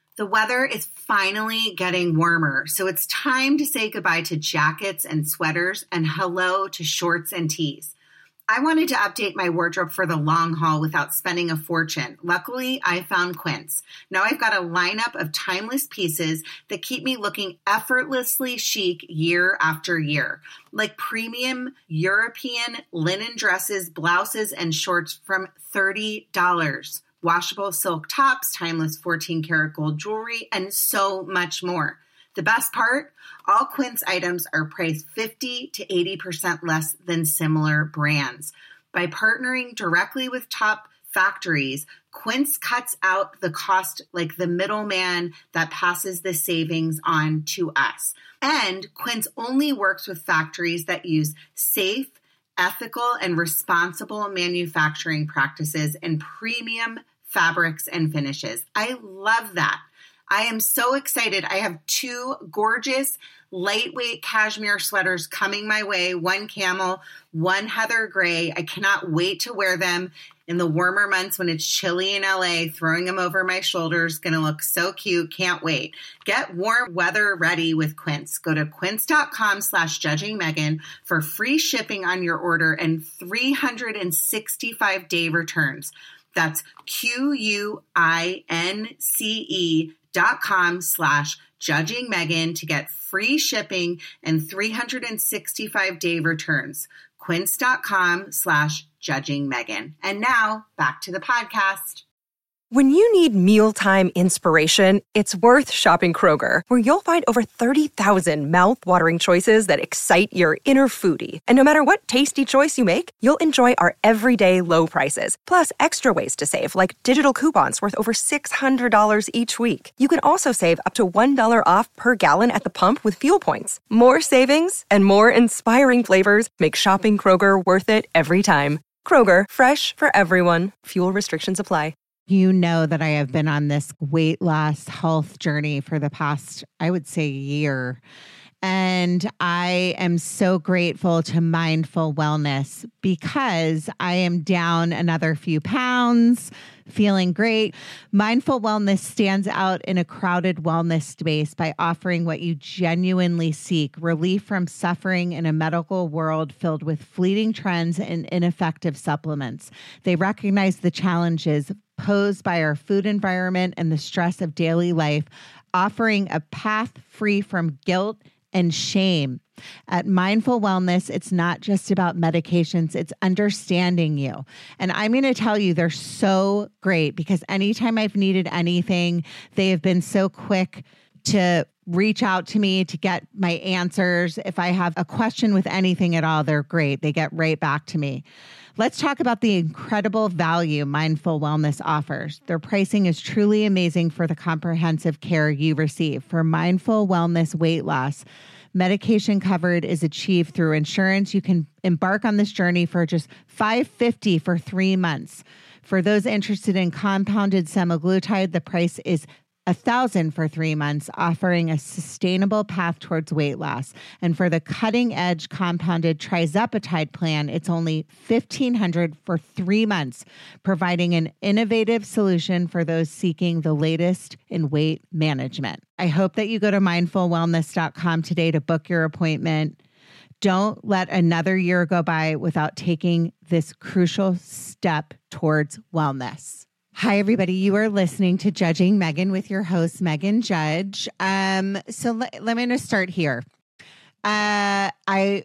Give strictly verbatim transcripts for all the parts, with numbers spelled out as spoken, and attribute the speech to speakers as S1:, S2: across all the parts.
S1: The weather is finally getting warmer, so it's time to say goodbye to jackets and sweaters and hello to shorts and tees. I wanted to update my wardrobe for the long haul without spending a fortune. Luckily, I found Quince. Now I've got a lineup of timeless pieces that keep me looking effortlessly chic year after year, like premium European linen dresses, blouses, and shorts from thirty dollars. Washable silk tops, timeless fourteen karat gold jewelry, and so much more. The best part? All Quince items are priced fifty to eighty percent less than similar brands. By partnering directly with top factories, Quince cuts out the cost like the middleman that passes the savings on to us. And Quince only works with factories that use safe, ethical, and responsible manufacturing practices and premium fabrics and finishes. I love that. I am so excited. I have two gorgeous lightweight cashmere sweaters coming my way, one camel, one heather gray. I cannot wait to wear them in the warmer months when it's chilly in L A. Throwing them over my shoulders, going to look so cute. Can't wait. Get warm weather ready with Quince. Go to quince.com slash judging Megan for free shipping on your order and three hundred sixty-five day returns. That's Q-U-I-N-C-E dot com slash judging Megan to get free shipping and three hundred sixty-five day returns. Quince.com slash judging Megan. And now back to the podcast.
S2: When you need mealtime inspiration, it's worth shopping Kroger, where you'll find over thirty thousand mouth-watering choices that excite your inner foodie. And no matter what tasty choice you make, you'll enjoy our everyday low prices, plus extra ways to save, like digital coupons worth over six hundred dollars each week. You can also save up to one dollar off per gallon at the pump with fuel points. More savings and more inspiring flavors make shopping Kroger worth it every time. Kroger, fresh for everyone. Fuel restrictions apply.
S3: You know that I have been on this weight loss health journey for the past, I would say, year. And I am so grateful to Mindful Wellness because I am down another few pounds, feeling great. Mindful Wellness stands out in a crowded wellness space by offering what you genuinely seek: relief from suffering in a medical world filled with fleeting trends and ineffective supplements. They recognize the challenges posed by our food environment and the stress of daily life, offering a path free from guilt and shame. At Mindful Wellness, it's not just about medications, it's understanding you. And I'm going to tell you, they're so great because anytime I've needed anything, they have been so quick to reach out to me to get my answers. If I have a question with anything at all, they're great. They get right back to me. Let's talk about the incredible value Mindful Wellness offers. Their pricing is truly amazing for the comprehensive care you receive. For Mindful Wellness weight loss, medication covered is achieved through insurance. You can embark on this journey for just five hundred fifty dollars for three months. For those interested in compounded semaglutide, the price is one thousand dollars for three months, offering a sustainable path towards weight loss. And for the cutting-edge compounded trizepatide plan, it's only fifteen hundred dollars for three months, providing an innovative solution for those seeking the latest in weight management. I hope that you go to mindful wellness dot com today to book your appointment. Don't let another year go by without taking this crucial step towards wellness. Hi, everybody. You are listening to Judging Megan with your host, Megan Judge. Um, so let, let me just start here. Uh, I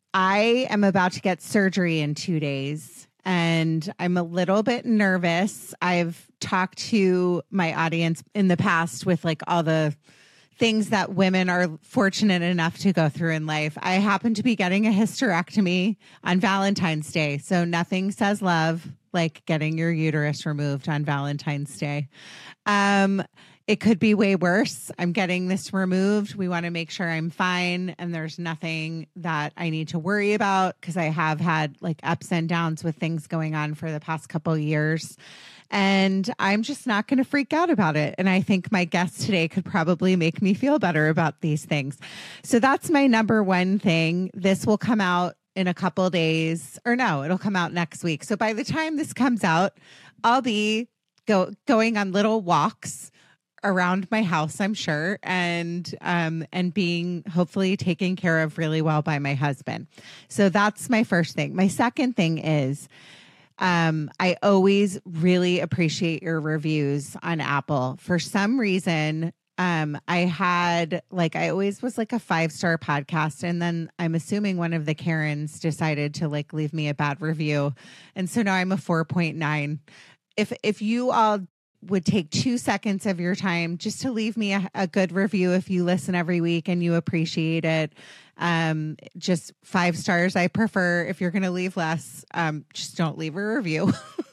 S3: I am about to get surgery in two days, and I'm a little bit nervous. I've talked to my audience in the past with like all the things that women are fortunate enough to go through in life. I happen to be getting a hysterectomy on Valentine's Day, so nothing says love like getting your uterus removed on Valentine's Day. Um, it could be way worse. I'm getting this removed. We want to make sure I'm fine and there's nothing that I need to worry about because I have had like ups and downs with things going on for the past couple of years. And I'm just not going to freak out about it. And I think my guest today could probably make me feel better about these things. So that's my number one thing. This will come out in a couple days, or no, it'll come out next week. So by the time this comes out, I'll be go, going on little walks around my house, I'm sure, and um, and being hopefully taken care of really well by my husband. So that's my first thing. My second thing is um, I always really appreciate your reviews on Apple. For some reason, um, I had like I always was like a five-star podcast, and then I'm assuming one of the Karens decided to like leave me a bad review, and so now I'm a four point nine. If if you all would take two seconds of your time just to leave me a, a good review if you listen every week and you appreciate it. Um, just five stars. I prefer. If you're going to leave less, um, just don't leave a review.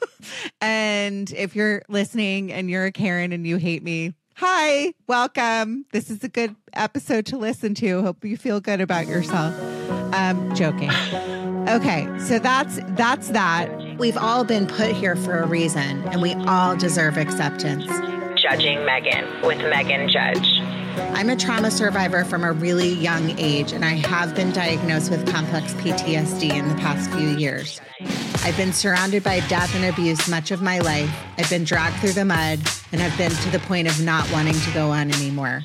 S3: And if you're listening and you're a Karen and you hate me, hi, welcome. This is a good episode to listen to. Hope you feel good about yourself. Um, joking. Okay, so that's that's that. We've all been put here for a reason, and we all deserve acceptance.
S4: Judging Megan with Megan Judge.
S3: I'm a trauma survivor from a really young age, and I have been diagnosed with complex P T S D in the past few years. I've been surrounded by death and abuse much of my life. I've been dragged through the mud, and I've been to the point of not wanting to go on anymore.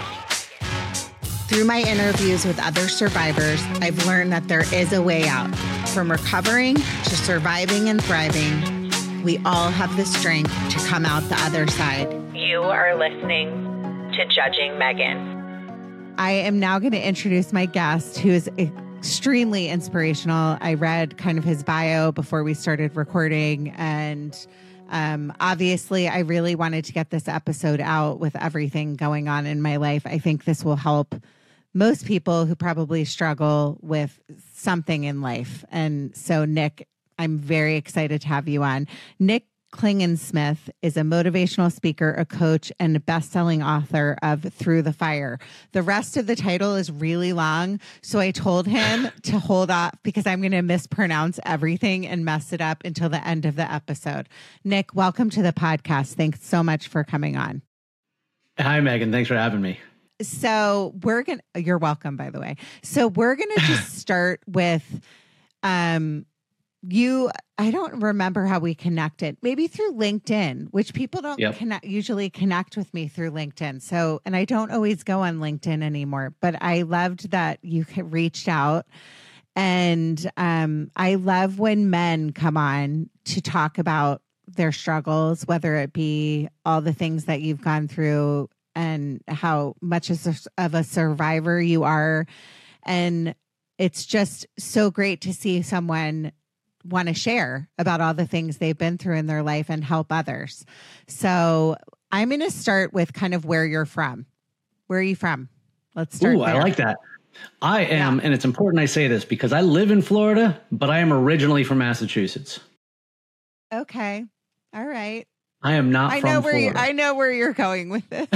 S3: Through my interviews with other survivors, I've learned that there is a way out. From recovering to surviving and thriving, we all have the strength to come out the other side.
S4: You are listening to Judging Megan.
S3: I am now going to introduce my guest, who is extremely inspirational. I read kind of his bio before we started recording, and Um, obviously, I really wanted to get this episode out with everything going on in my life. I think this will help most people who probably struggle with something in life. And so, Nick, I'm very excited to have you on. Nick Klingensmith is a motivational speaker, a coach, and a best-selling author of Through the Fire. The rest of the title is really long, so I told him to hold off because I'm going to mispronounce everything and mess it up until the end of the episode. Nick, welcome to the podcast. Thanks so much for coming on.
S5: Hi, Megan. Thanks for having me.
S3: So we're going to, you're welcome, by the way. So we're going to just start with, um, you, I don't remember how we connected, maybe through LinkedIn, which people don't
S5: Yep.
S3: connect, usually connect with me through LinkedIn. So, and I don't always go on LinkedIn anymore, but I loved that you reached out. And um, I love when men come on to talk about their struggles, whether it be all the things that you've gone through and how much of a survivor you are. And it's just so great to see someone want to share about all the things they've been through in their life and help others. So I'm going to start with kind of where you're from. Where are you from? Let's start
S5: Ooh,
S3: there.
S5: I like that. I am,
S3: Yeah.
S5: and it's important I say this because I live in Florida, but I am originally from Massachusetts.
S3: Okay. All right.
S5: I am not
S3: I
S5: from
S3: know where you,
S5: Florida.
S3: I know where you're going with this.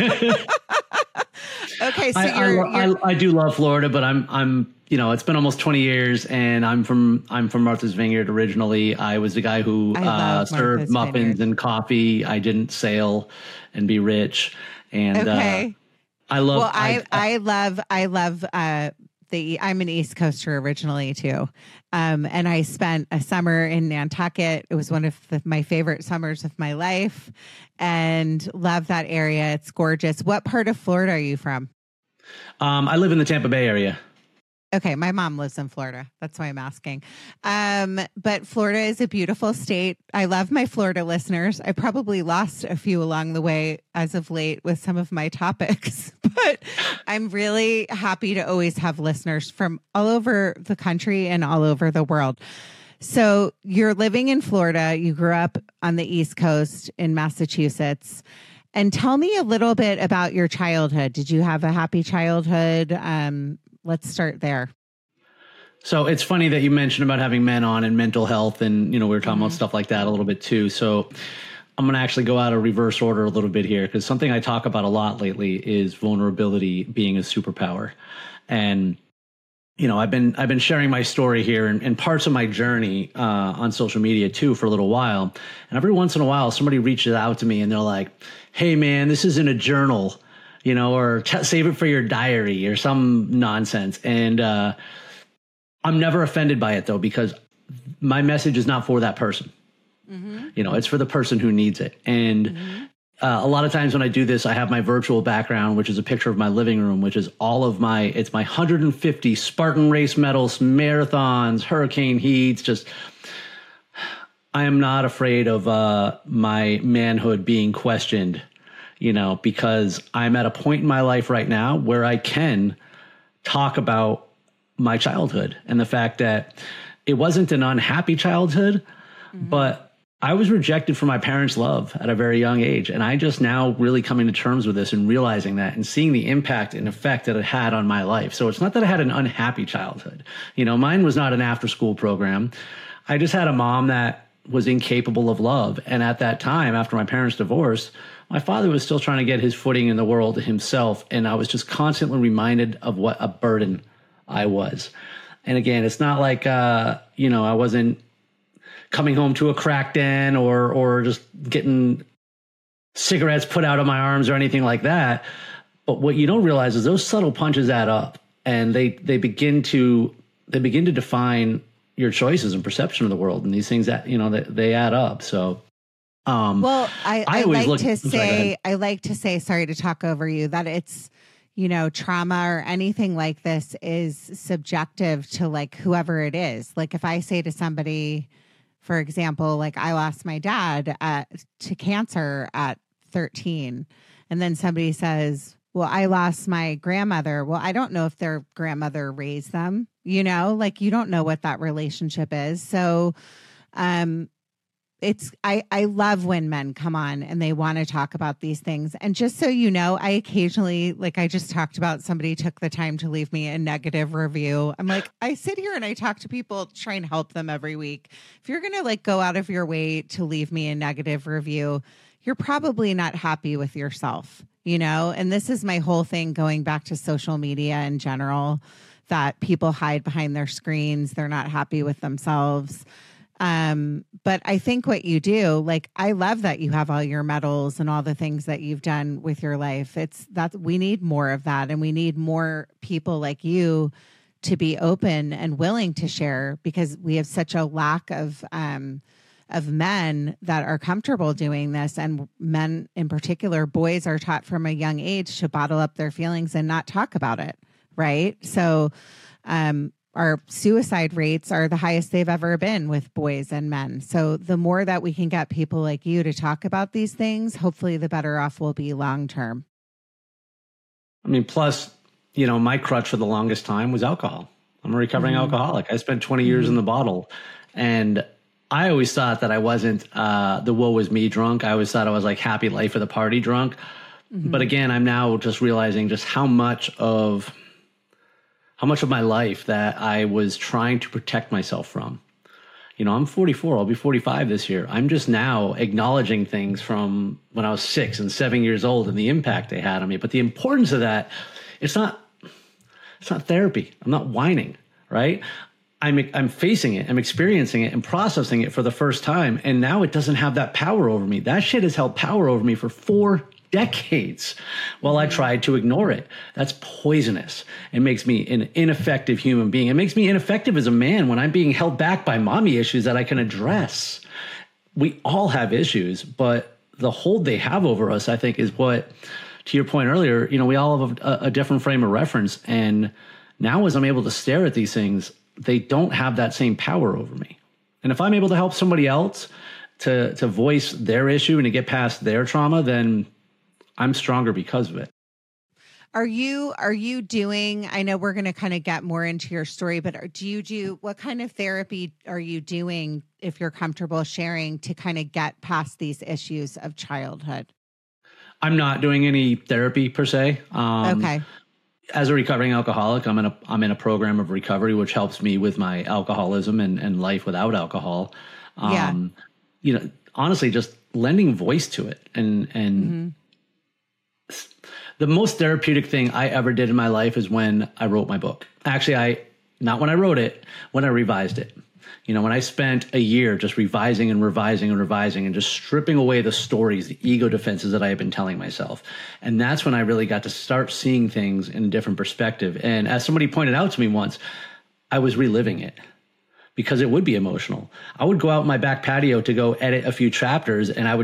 S3: Okay, so
S5: I, I,
S3: you're,
S5: I,
S3: you're
S5: I do love Florida, but I'm I'm you know it's been almost twenty years, and I'm from I'm from Martha's Vineyard originally. I was the guy who
S3: I
S5: uh,
S3: love
S5: served
S3: Martha's
S5: muffins
S3: Vineyard.
S5: and coffee. I didn't sail and be rich, and
S3: okay.
S5: uh, I love.
S3: Well, I, I love I love uh the I'm an East Coaster originally too. Um and I spent a summer in Nantucket. It was one of the, my favorite summers of my life, and love that area. It's gorgeous. What part of Florida are you from?
S5: um, I live in the Tampa Bay area.
S3: Okay, my mom lives in Florida. That's why I'm asking. Um, but Florida is a beautiful state. I love my Florida listeners. I probably lost a few along the way as of late with some of my topics, but I'm really happy to always have listeners from all over the country and all over the world. So you're living in Florida. You grew up on the East Coast in Massachusetts. And tell me a little bit about your childhood. Did you have a happy childhood? Um, let's start there.
S5: So it's funny that you mentioned about having men on and mental health, and you know we were talking
S3: Mm-hmm.
S5: about stuff like that a little bit too. So I'm going to actually go out of reverse order a little bit here, because something I talk about a lot lately is vulnerability being a superpower. And you know I've been I've been sharing my story here and, and parts of my journey uh, on social media too for a little while. And every once in a while, somebody reaches out to me and they're like, "Hey man, this isn't a journal, you know, or t- save it for your diary or some nonsense." And uh, I'm never offended by it though, because my message is not for that person.
S3: Mm-hmm.
S5: You know, it's for the person who needs it. And
S3: Mm-hmm.
S5: uh, a lot of times when I do this, I have my virtual background, which is a picture of my living room, which is all of my, it's my one hundred fifty Spartan race medals, marathons, hurricane heats. Just, I am not afraid of uh, my manhood being questioned, you know, because I'm at a point in my life right now where I can talk about my childhood and the fact that it wasn't an unhappy childhood, mm-hmm. but I was rejected from my parents' love at a very young age. And I just now really coming to terms with this and realizing that and seeing the impact and effect that it had on my life. So it's not that I had an unhappy childhood. You know, mine was not an after school program. I just had a mom that was incapable of love. And at that time, after my parents' divorce, my father was still trying to get his footing in the world himself. And I was just constantly reminded of what a burden I was. And again, it's not like, uh, you know, I wasn't coming home to a crack den or or just getting cigarettes put out of my arms or anything like that. But what you don't realize is those subtle punches add up, and they they begin to they begin to define your choices and perception of the world. And these things that, you know, they, they add up. So um
S3: well, I, I, I like
S5: look,
S3: to
S5: sorry,
S3: say I like to say, sorry to talk over you, that it's, you know, trauma or anything like this is subjective to like whoever it is. Like if I say to somebody, for example, like I lost my dad at, to cancer at thirteen. And then somebody says, well, I lost my grandmother. Well, I don't know if their grandmother raised them, you know, like you don't know what that relationship is. So um, it's, I, I love when men come on and they want to talk about these things. And just so you know, I occasionally, like I just talked about, somebody took the time to leave me a negative review. I'm like, I sit here and I talk to people, try and help them every week. If you're going to like go out of your way to leave me a negative review, you're probably not happy with yourself, you know? And this is my whole thing going back to social media in general, that people hide behind their screens. They're not happy with themselves. Um, but I think what you do, like, I love that you have all your medals and all the things that you've done with your life. It's that we need more of that. And we need more people like you to be open and willing to share, because we have such a lack of, um, of men that are comfortable doing this. And men in particular, boys are taught from a young age to bottle up their feelings and not talk about it. Right. So, um, our suicide rates are the highest they've ever been with boys and men. So the more that we can get people like you to talk about these things, hopefully the better off we'll be long term.
S5: I mean, plus, you know, my crutch for the longest time was alcohol. I'm a recovering mm-hmm. alcoholic. I spent twenty years mm-hmm. in the bottle. And I always thought that I wasn't uh, the woe was me drunk. I always thought I was like happy life of the party drunk. Mm-hmm. But again, I'm now just realizing just how much of how much of my life that I was trying to protect myself from. You know, I'm forty-four. I'll be forty-five this year. I'm just now acknowledging things from when I was six and seven years old and the impact they had on me. But the importance of that, it's not, it's not therapy. I'm not whining, right? I'm, I'm facing it. I'm experiencing it and processing it for the first time. And now it doesn't have that power over me. That shit has held power over me for four decades while I tried to ignore it. That's poisonous. It makes me an ineffective human being. It makes me ineffective as a man when I'm being held back by mommy issues that I can address. We all have issues, but the hold they have over us, I think, is what, to your point earlier, you know, we all have a, a different frame of reference. And now as I'm able to stare at these things, they don't have that same power over me. And if I'm able to help somebody else to, to voice their issue and to get past their trauma, then I'm stronger because of it.
S3: Are you, are you doing, I know we're going to kind of get more into your story, but do you do, what kind of therapy are you doing, if you're comfortable sharing, to kind of get past these issues of childhood?
S5: I'm not doing any therapy per se. Um, okay. As a recovering alcoholic, I'm in a, I'm in a program of recovery, which helps me with my alcoholism and, and life without alcohol. Um, yeah. You know, honestly, just lending voice to it and, and, mm-hmm. The most therapeutic thing I ever did in my life is when I wrote my book. Actually, I not when I wrote it, when I revised it. You know, when I spent a year just revising and revising and revising and just stripping away the stories, the ego defenses that I had been telling myself. And that's when I really got to start seeing things in a different perspective. And as somebody pointed out to me once, I was reliving it because it would be emotional. I would go out in my back patio to go edit a few chapters, and I would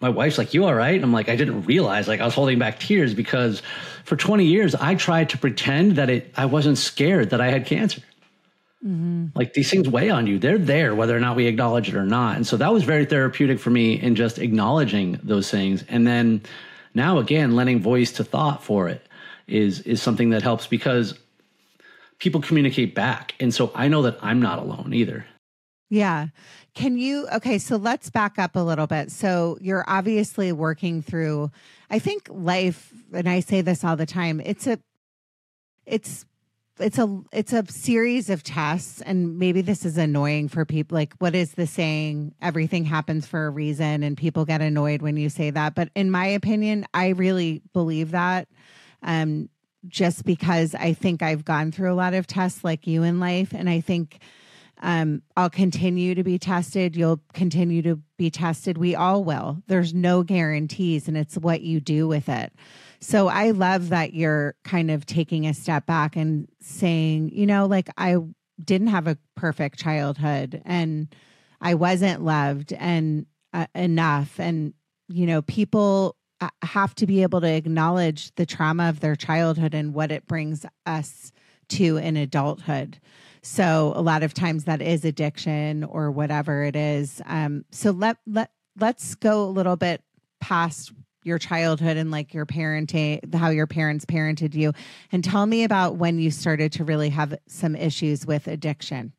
S5: my wife's like, you all right? And I'm like, I didn't realize, like I was holding back tears because for twenty years I tried to pretend that it, I wasn't scared that I had cancer. Mm-hmm. Like these things weigh on you. They're there, whether or not we acknowledge it or not. And so that was very therapeutic for me in just acknowledging those things. And then now again, lending voice to thought for it is, is something that helps because people communicate back. And so I know that I'm not alone either.
S3: Yeah. Can you, okay, so let's back up a little bit. So you're obviously working through, I think life, and I say this all the time, it's a, it's, it's a, it's a series of tests. And maybe this is annoying for people. Like, what is the saying? Everything happens for a reason. And people get annoyed when you say that. But in my opinion, I really believe that. Um, just because I think I've gone through a lot of tests like you in life. And I think Um, I'll continue to be tested. You'll continue to be tested. We all will. There's no guarantees, and it's what you do with it. So I love that you're kind of taking a step back and saying, you know, like I didn't have a perfect childhood and I wasn't loved and uh, enough. And, you know, people have to be able to acknowledge the trauma of their childhood and what it brings us to in adulthood. So a lot of times that is addiction or whatever it is. Um, so let, let, let's go a little bit past your childhood and like your parenting, how your parents parented you, and tell me about when you started to really have some issues with addiction.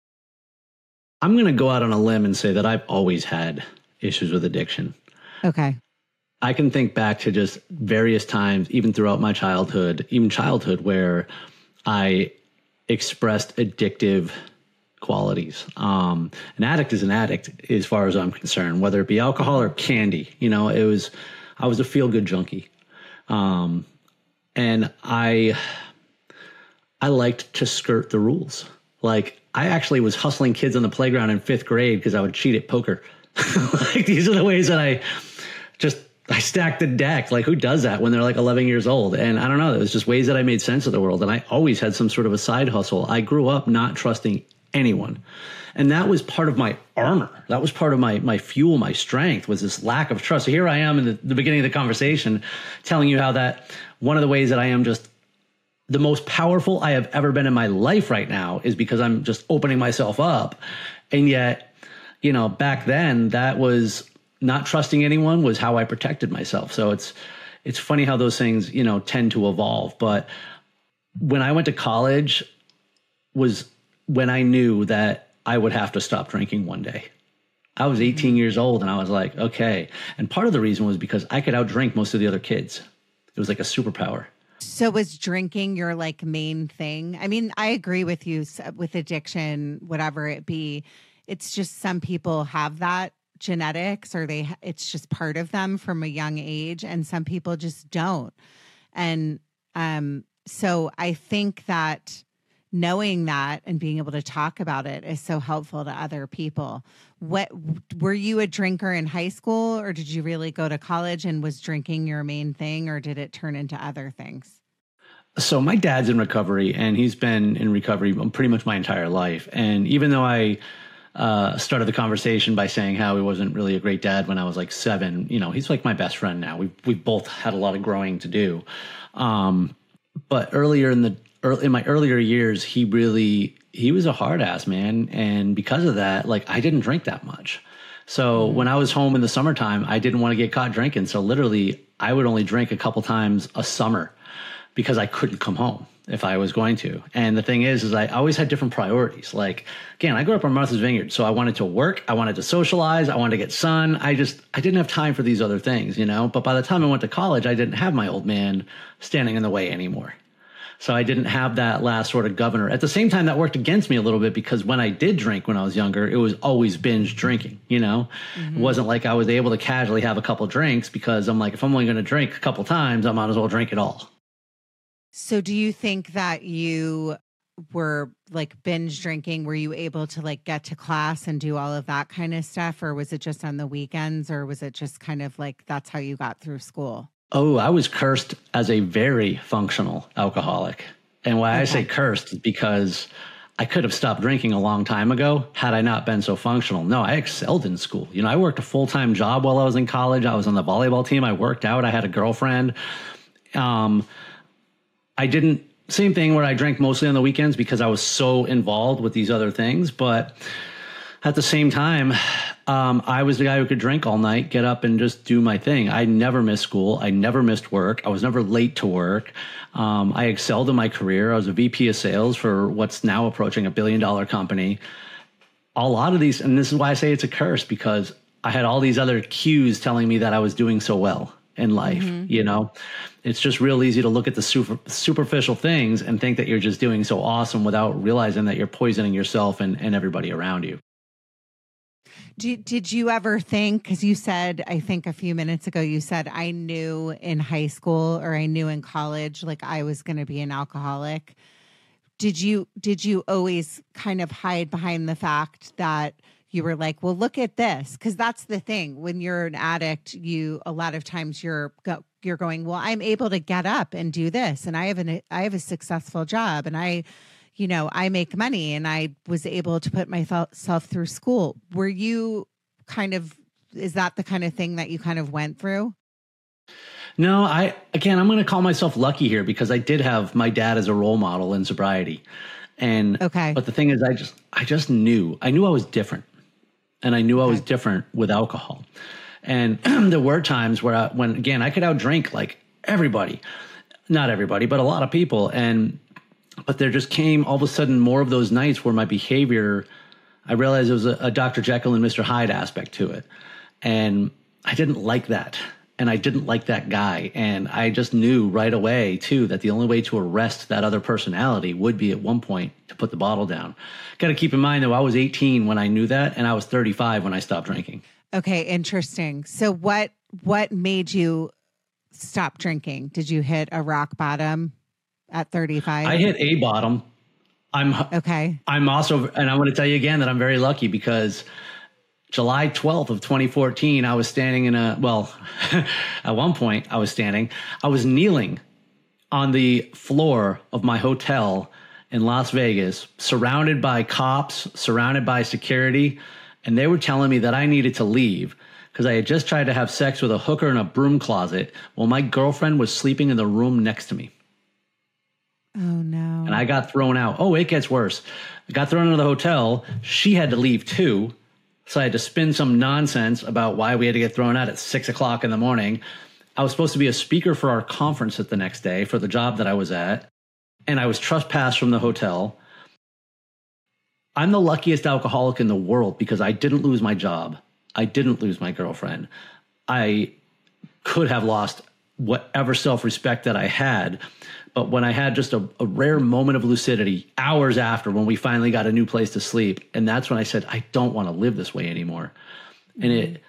S5: I'm going to go out on a limb and say that I've always had issues with addiction.
S3: Okay.
S5: I can think back to just various times, even throughout my childhood, even childhood, where I expressed addictive qualities. Um, an addict is an addict as far as I'm concerned, whether it be alcohol or candy. You know, it was, I was a feel-good junkie. Um, and I, I liked to skirt the rules. Like I actually was hustling kids on the playground in fifth grade because I would cheat at poker. Like these are the ways that I just, I stacked the deck. Like who does that when they're like eleven years old? And I don't know, it was just ways that I made sense of the world. And I always had some sort of a side hustle. I grew up not trusting anyone. And that was part of my armor. That was part of my, my fuel, my strength was this lack of trust. So here I am in the, the beginning of the conversation telling you how that one of the ways that I am just the most powerful I have ever been in my life right now is because I'm just opening myself up. And yet, you know, back then that was not trusting anyone was how I protected myself. So it's, it's funny how those things, you know, tend to evolve. But when I went to college was when I knew that I would have to stop drinking one day. I was eighteen years old and I was like, okay. And part of the reason was because I could outdrink most of the other kids. It was like a superpower.
S3: So was drinking your like main thing? I mean, I agree with you with addiction, whatever it be. It's just some people have that genetics or they it's just part of them from a young age and some people just don't. And um so I think that knowing that and being able to talk about it is so helpful to other people. What were you a drinker in high school or did you really go to college and was drinking your main thing or did it turn into other things?
S5: So my dad's in recovery and he's been in recovery pretty much my entire life. And even though I Uh, started the conversation by saying how he wasn't really a great dad when I was like seven. You know, he's like my best friend now. We've, we've both had a lot of growing to do. Um, but earlier in the, early, in my earlier years, he really, he was a hard ass, man. And because of that, like I didn't drink that much. So mm-hmm. when I was home in the summertime, I didn't want to get caught drinking. So literally I would only drink a couple times a summer because I couldn't come home if I was going to. And the thing is, is I always had different priorities. Like, again, I grew up on Martha's Vineyard. So I wanted to work. I wanted to socialize. I wanted to get sun. I just, I didn't have time for these other things, you know, but by the time I went to college, I didn't have my old man standing in the way anymore. So I didn't have that last sort of governor. At the same time, that worked against me a little bit because when I did drink when I was younger, it was always binge drinking, you know, mm-hmm. It wasn't like I was able to casually have a couple drinks because I'm like, if I'm only going to drink a couple times, I might as well drink it all.
S3: So do you think that you were like binge drinking? Were you able to like get to class and do all of that kind of stuff? Or was it just on the weekends or was it just kind of like, that's how you got through school?
S5: Oh, I was cursed as a very functional alcoholic. And why okay. I say cursed is because I could have stopped drinking a long time ago had I not been so functional. No, I excelled in school. You know, I worked a full-time job while I was in college. I was on the volleyball team. I worked out. I had a girlfriend. Um, I didn't, same thing where I drank mostly on the weekends because I was so involved with these other things. But at the same time, um, I was the guy who could drink all night, get up and just do my thing. I never missed school. I never missed work. I was never late to work. Um, I excelled in my career. I was a V P of sales for what's now approaching a billion dollar company. A lot of these, and this is why I say it's a curse, because I had all these other cues telling me that I was doing so well in life. Mm-hmm. You know, it's just real easy to look at the super, superficial things and think that you're just doing so awesome without realizing that you're poisoning yourself and, and everybody around you.
S3: Did, did you ever think, because you said, I think a few minutes ago, you said, I knew in high school or I knew in college, like I was going to be an alcoholic. Did you, did you always kind of hide behind the fact that you were like, well, look at this? Because that's the thing. When you're an addict, you, a lot of times you're, go, you're going, well, I'm able to get up and do this. And I have an, I have a successful job and I, you know, I make money and I was able to put myself through school. Were you kind of, is that the kind of thing that you kind of went through?
S5: No, I, again, I'm going to call myself lucky here because I did have my dad as a role model in sobriety. And,
S3: okay.
S5: But the thing is, I just, I just knew, I knew I was different and I knew okay. I was different with alcohol. And there were times where I, when, again, I could outdrink like everybody, not everybody, but a lot of people. And, but there just came all of a sudden more of those nights where my behavior, I realized it was a, a Doctor Jekyll and Mister Hyde aspect to it. And I didn't like that. And I didn't like that guy. And I just knew right away, too, that the only way to arrest that other personality would be at one point to put the bottle down. Got to keep in mind, though, I was eighteen when I knew that, and I was thirty-five when I stopped drinking.
S3: Okay, interesting. So what what made you stop drinking? Did you hit a rock bottom at thirty-five?
S5: I hit a bottom. I'm
S3: okay.
S5: I'm also, and I want to tell you again that I'm very lucky because July twelfth of twenty fourteen, I was standing in a, well, at one point I was standing, I was kneeling on the floor of my hotel in Las Vegas, surrounded by cops, surrounded by security. And they were telling me that I needed to leave because I had just tried to have sex with a hooker in a broom closet while my girlfriend was sleeping in the room next to me.
S3: Oh, no.
S5: And I got thrown out. Oh, it gets worse. I got thrown into the hotel. She had to leave too. So I had to spin some nonsense about why we had to get thrown out at six o'clock in the morning. I was supposed to be a speaker for our conference at the next day for the job that I was at. And I was trespassed from the hotel. I'm the luckiest alcoholic in the world because I didn't lose my job. I didn't lose my girlfriend. I could have lost whatever self-respect that I had. But when I had just a, a rare moment of lucidity, hours after when we finally got a new place to sleep, and that's when I said, I don't want to live this way anymore. Mm-hmm. And it,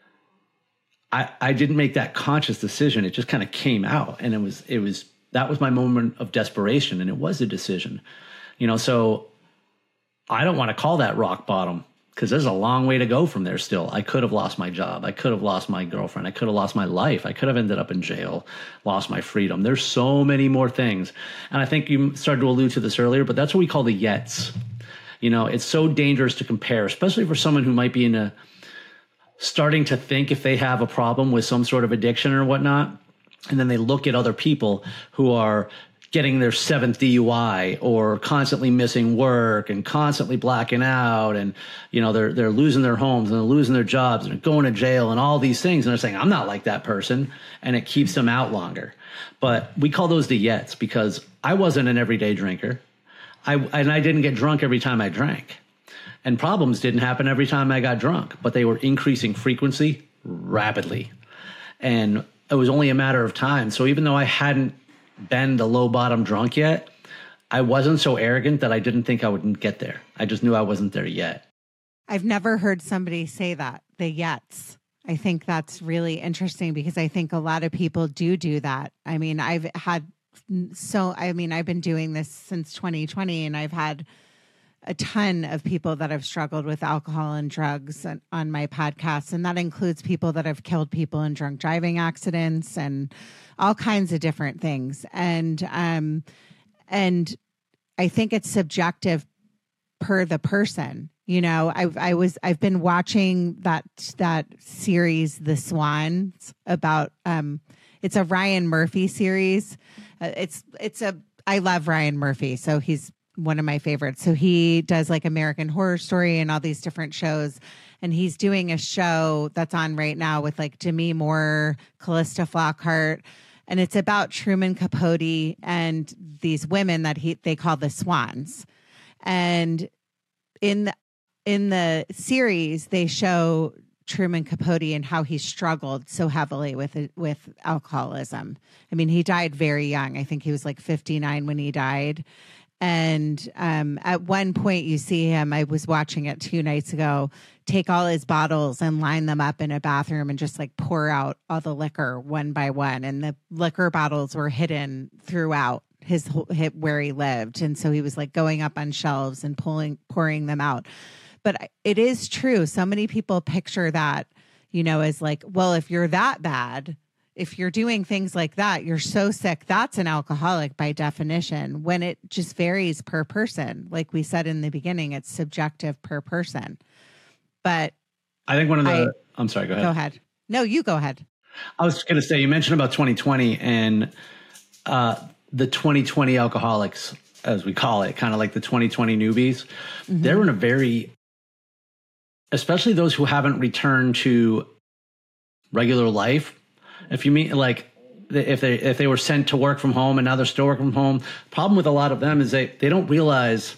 S5: I, I didn't make that conscious decision. It just kind of came out, and it was, it was, that was my moment of desperation, and it was a decision, you know. So I don't want to call that rock bottom because there's a long way to go from there still. I could have lost my job. I could have lost my girlfriend. I could have lost my life. I could have ended up in jail, lost my freedom. There's so many more things. And I think you started to allude to this earlier, but that's what we call the yets. You know, it's so dangerous to compare, especially for someone who might be in a starting to think if they have a problem with some sort of addiction or whatnot. And then they look at other people who are getting their seventh D U I or constantly missing work and constantly blacking out. And, you know, they're, they're losing their homes and they're losing their jobs and they're going to jail and all these things. And they're saying, I'm not like that person. And it keeps them out longer. But we call those the yets because I wasn't an everyday drinker. I, and I didn't get drunk every time I drank. And problems didn't happen every time I got drunk, but they were increasing frequency rapidly. And it was only a matter of time. So even though I hadn't been the low bottom drunk yet, I wasn't so arrogant that I didn't think I wouldn't get there. I just knew I wasn't there yet.
S3: I've never heard somebody say that, the yets. I think that's really interesting because I think a lot of people do do that. I mean, I've had so, I mean, I've been doing this since twenty twenty and I've had a ton of people that have struggled with alcohol and drugs on my podcast. And that includes people that have killed people in drunk driving accidents and all kinds of different things. And, um, and I think it's subjective per the person. You know, I've I was I've been watching that that series, The Swans, about um, it's a Ryan Murphy series. Uh, it's it's a I love Ryan Murphy, so he's one of my favorites. So he does like American Horror Story and all these different shows, and he's doing a show that's on right now with like Demi Moore, Callista Flockhart, and it's about Truman Capote and these women that he they call the Swans, and in the In the series, they show Truman Capote and how he struggled so heavily with with alcoholism. I mean, he died very young. I think he was like fifty-nine when he died. And um, at one point, you see him, I was watching it two nights ago, take all his bottles and line them up in a bathroom and just like pour out all the liquor one by one. And the liquor bottles were hidden throughout his where he lived. And so he was like going up on shelves and pulling, pouring them out. But it is true. So many people picture that, you know, as like, well, if you're that bad, if you're doing things like that, you're so sick, that's an alcoholic by definition, when it just varies per person. Like we said in the beginning, it's subjective per person. But
S5: I think one of the,
S3: I,
S5: I'm sorry, go ahead.
S3: Go ahead. No, you go ahead.
S5: I was going to say, you mentioned about twenty twenty and uh, the twenty twenty alcoholics, as we call it, kind of like the twenty twenty newbies. Mm-hmm. They're in a very, especially those who haven't returned to regular life. If you mean like if they if they were sent to work from home and now they're still working from home, problem with a lot of them is they they don't realize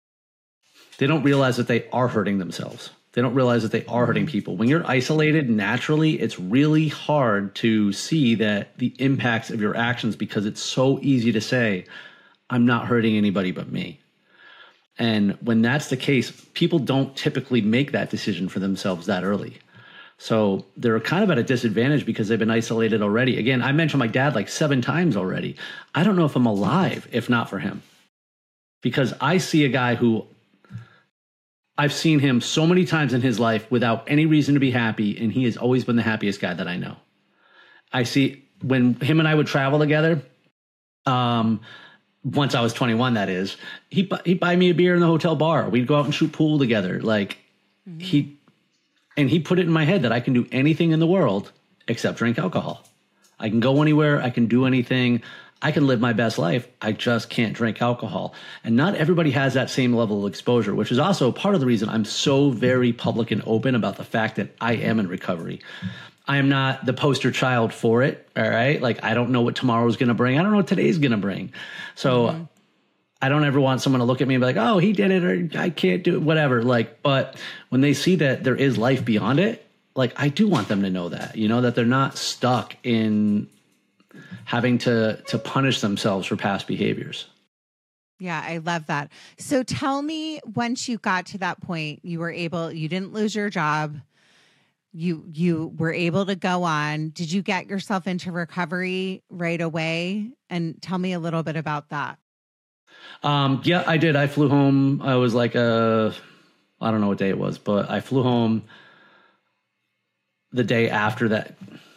S5: they don't realize that they are hurting themselves. They don't realize that they are hurting people. When you're isolated naturally, it's really hard to see that the impacts of your actions, because it's so easy to say, I'm not hurting anybody but me. And when that's the case, people don't typically make that decision for themselves that early. So they're kind of at a disadvantage because they've been isolated already. Again, I mentioned my dad like seven times already. I don't know if I'm alive if not for him, because I see a guy who I've seen him so many times in his life without any reason to be happy, and he has always been the happiest guy that I know. I see when him and I would travel together, um, once I was twenty-one, that is, he he'd buy me a beer in the hotel bar. We'd go out and shoot pool together. Like mm-hmm. he, and he put it in my head that I can do anything in the world except drink alcohol. I can go anywhere. I can do anything. I can live my best life. I just can't drink alcohol. And not everybody has that same level of exposure, which is also part of the reason I'm so very public and open about the fact that I am in recovery. I am not the poster child for it. All right. Like, I don't know what tomorrow's going to bring. I don't know what today's going to bring. So mm-hmm. I don't ever want someone to look at me and be like, oh, he did it, or I can't do it, whatever. Like, but when they see that there is life beyond it, like, I do want them to know that, you know, that they're not stuck in having to, to punish themselves for past behaviors.
S3: Yeah, I love that. So tell me, once you got to that point, you were able, you didn't lose your job. You you were able to go on. Did you get yourself into recovery right away? And tell me a little bit about that.
S5: Um, yeah, I did. I flew home. I was like a, I don't know what day it was, but I flew home the day after that.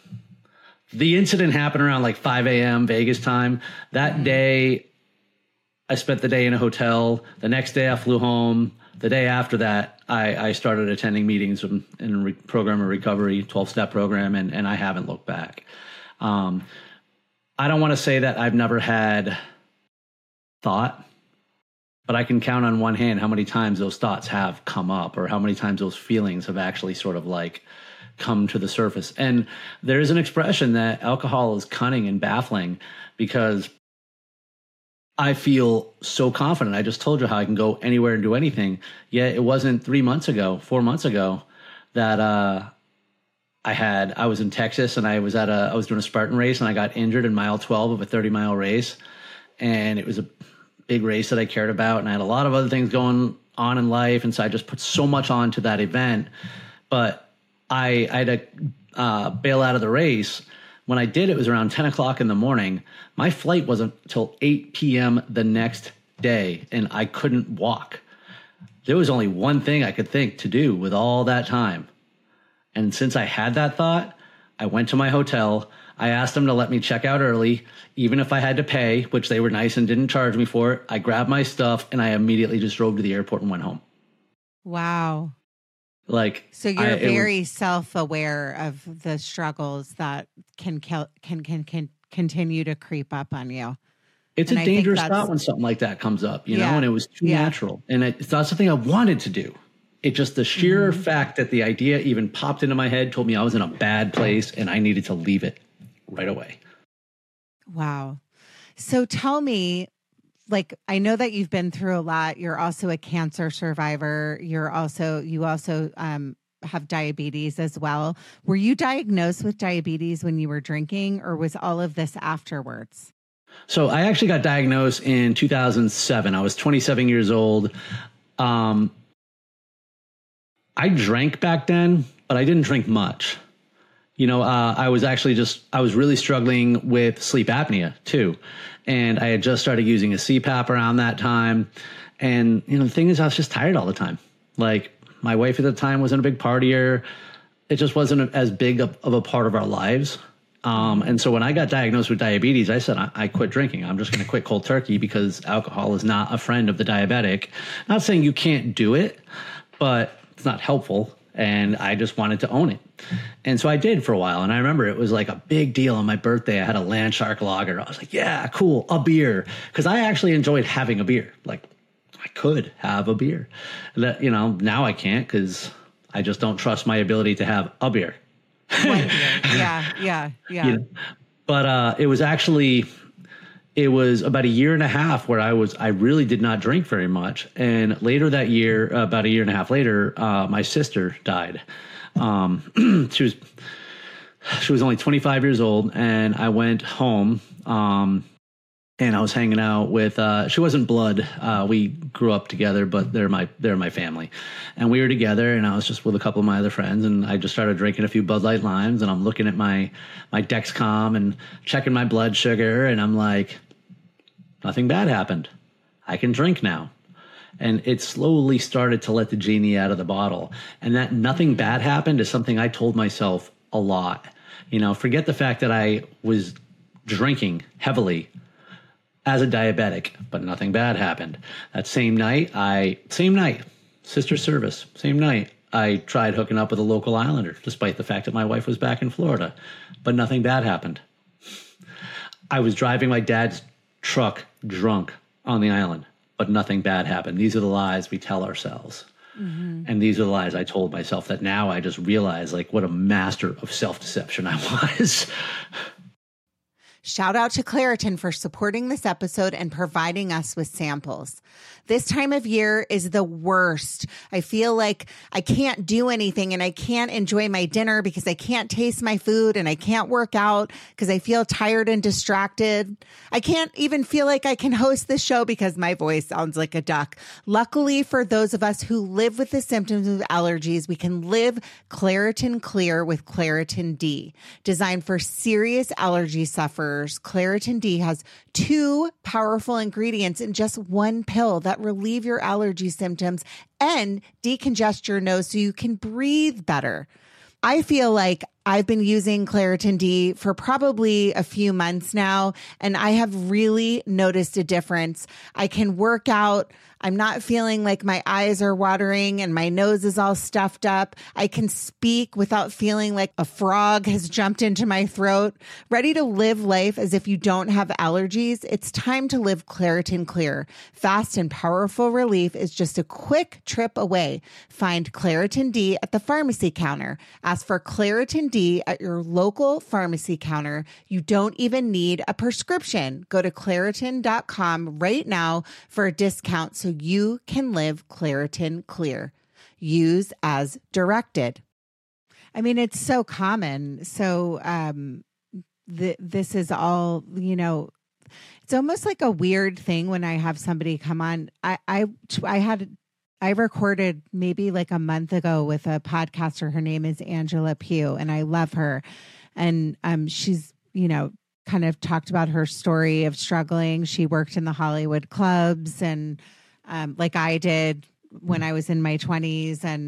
S5: The incident happened around like five a.m. Vegas time. That mm-hmm. day, I spent the day in a hotel. The next day I flew home. The day after that, I, I started attending meetings in, in a re- program of recovery, twelve-step program, and, and I haven't looked back. Um, I don't want to say that I've never had thought, but I can count on one hand how many times those thoughts have come up, or how many times those feelings have actually sort of like come to the surface. And there's an expression that alcohol is cunning and baffling, because I feel so confident. I just told you how I can go anywhere and do anything. Yet it wasn't three months ago, four months ago that uh, I had, I was in Texas and I was at a, I was doing a Spartan race and I got injured in mile twelve of a thirty mile race. And it was a big race that I cared about. And I had a lot of other things going on in life. And so I just put so much on to that event. But I, I had to uh, bail out of the race. When I did, it was around ten o'clock in the morning. My flight wasn't until eight p.m. the next day, and I couldn't walk. There was only one thing I could think to do with all that time. And since I had that thought, I went to my hotel. I asked them to let me check out early, even if I had to pay, which they were nice and didn't charge me for it. I grabbed my stuff and I immediately just drove to the airport and went home.
S3: Wow.
S5: Like,
S3: so you're
S5: I,
S3: very
S5: was,
S3: self-aware of the struggles that can can can can continue to creep up on you.
S5: It's and a I dangerous thought when something like that comes up, you
S3: yeah,
S5: know, and it was too yeah. natural. And it, it's not something I wanted to do. It just the sheer mm-hmm. fact that the idea even popped into my head told me I was in a bad place and I needed to leave it right away.
S3: Wow. So tell me, like, I know that you've been through a lot. You're also a cancer survivor. You're also, you also um, have diabetes as well. Were you diagnosed with diabetes when you were drinking, or was all of this afterwards?
S5: So I actually got diagnosed in two thousand seven. I was twenty-seven years old. Um, I drank back then, but I didn't drink much. You know, uh, I was actually just, I was really struggling with sleep apnea too. And I had just started using a C PAP around that time. And, you know, the thing is, I was just tired all the time. Like, my wife at the time wasn't a big partier. It just wasn't as big of, of a part of our lives. Um, and so when I got diagnosed with diabetes, I said, I, I quit drinking. I'm just going to quit cold turkey because alcohol is not a friend of the diabetic. Not saying you can't do it, but it's not helpful. And I just wanted to own it. And so I did for a while. And I remember it was like a big deal on my birthday. I had a Landshark lager. I was like, yeah, cool, a beer. Because I actually enjoyed having a beer. Like, I could have a beer. That, you know, now I can't because I just don't trust my ability to have a beer.
S3: yeah, yeah, yeah.
S5: You know? But uh, it was actually... It was about a year and a half where I was, I really did not drink very much. And later that year, about a year and a half later, uh, my sister died. Um, she was, she was only twenty-five years old, and I went home, um, and I was hanging out with, uh, she wasn't blood. Uh, we grew up together, but they're my, they're my family. And we were together, and I was just with a couple of my other friends, and I just started drinking a few Bud Light Limes, and I'm looking at my, my Dexcom and checking my blood sugar, and I'm like, nothing bad happened. I can drink now. And it slowly started to let the genie out of the bottle. And that nothing bad happened is something I told myself a lot. You know, forget the fact that I was drinking heavily as a diabetic, but nothing bad happened. That same night, I, same night, sister service, same night, I tried hooking up with a local islander, despite the fact that my wife was back in Florida, but nothing bad happened. I was driving my dad's truck drunk on the island, but nothing bad happened. These are the lies we tell ourselves. Mm-hmm. And these are the lies I told myself that now I just realize, like, what a master of self-deception I was.
S3: Shout out to Claritin for supporting this episode and providing us with samples. This time of year is the worst. I feel like I can't do anything and I can't enjoy my dinner because I can't taste my food, and I can't work out because I feel tired and distracted. I can't even feel like I can host this show because my voice sounds like a duck. Luckily for those of us who live with the symptoms of allergies, we can live Claritin Clear with Claritin D. Designed for serious allergy sufferers, Claritin D has two powerful ingredients in just one pill that relieve your allergy symptoms and decongest your nose so you can breathe better. I feel like I've been using Claritin D for probably a few months now, and I have really noticed a difference. I can work out. I'm not feeling like my eyes are watering and my nose is all stuffed up. I can speak without feeling like a frog has jumped into my throat. Ready to live life as if you don't have allergies? It's time to live Claritin Clear. Fast and powerful relief is just a quick trip away. Find Claritin D at the pharmacy counter. Ask for Claritin D at your local pharmacy counter. You don't even need a prescription. Go to Claritin dot com right now for a discount so you can live Claritin Clear. Use as directed. I mean, it's so common. So um, th- this is all, you know, it's almost like a weird thing when I have somebody come on. I I, I had I recorded maybe like a month ago with a podcaster. Her name is Angela Pugh, and I love her. And um, she's, you know, kind of talked about her story of struggling. She worked in the Hollywood clubs and um, like I did when I was in my twenties. And,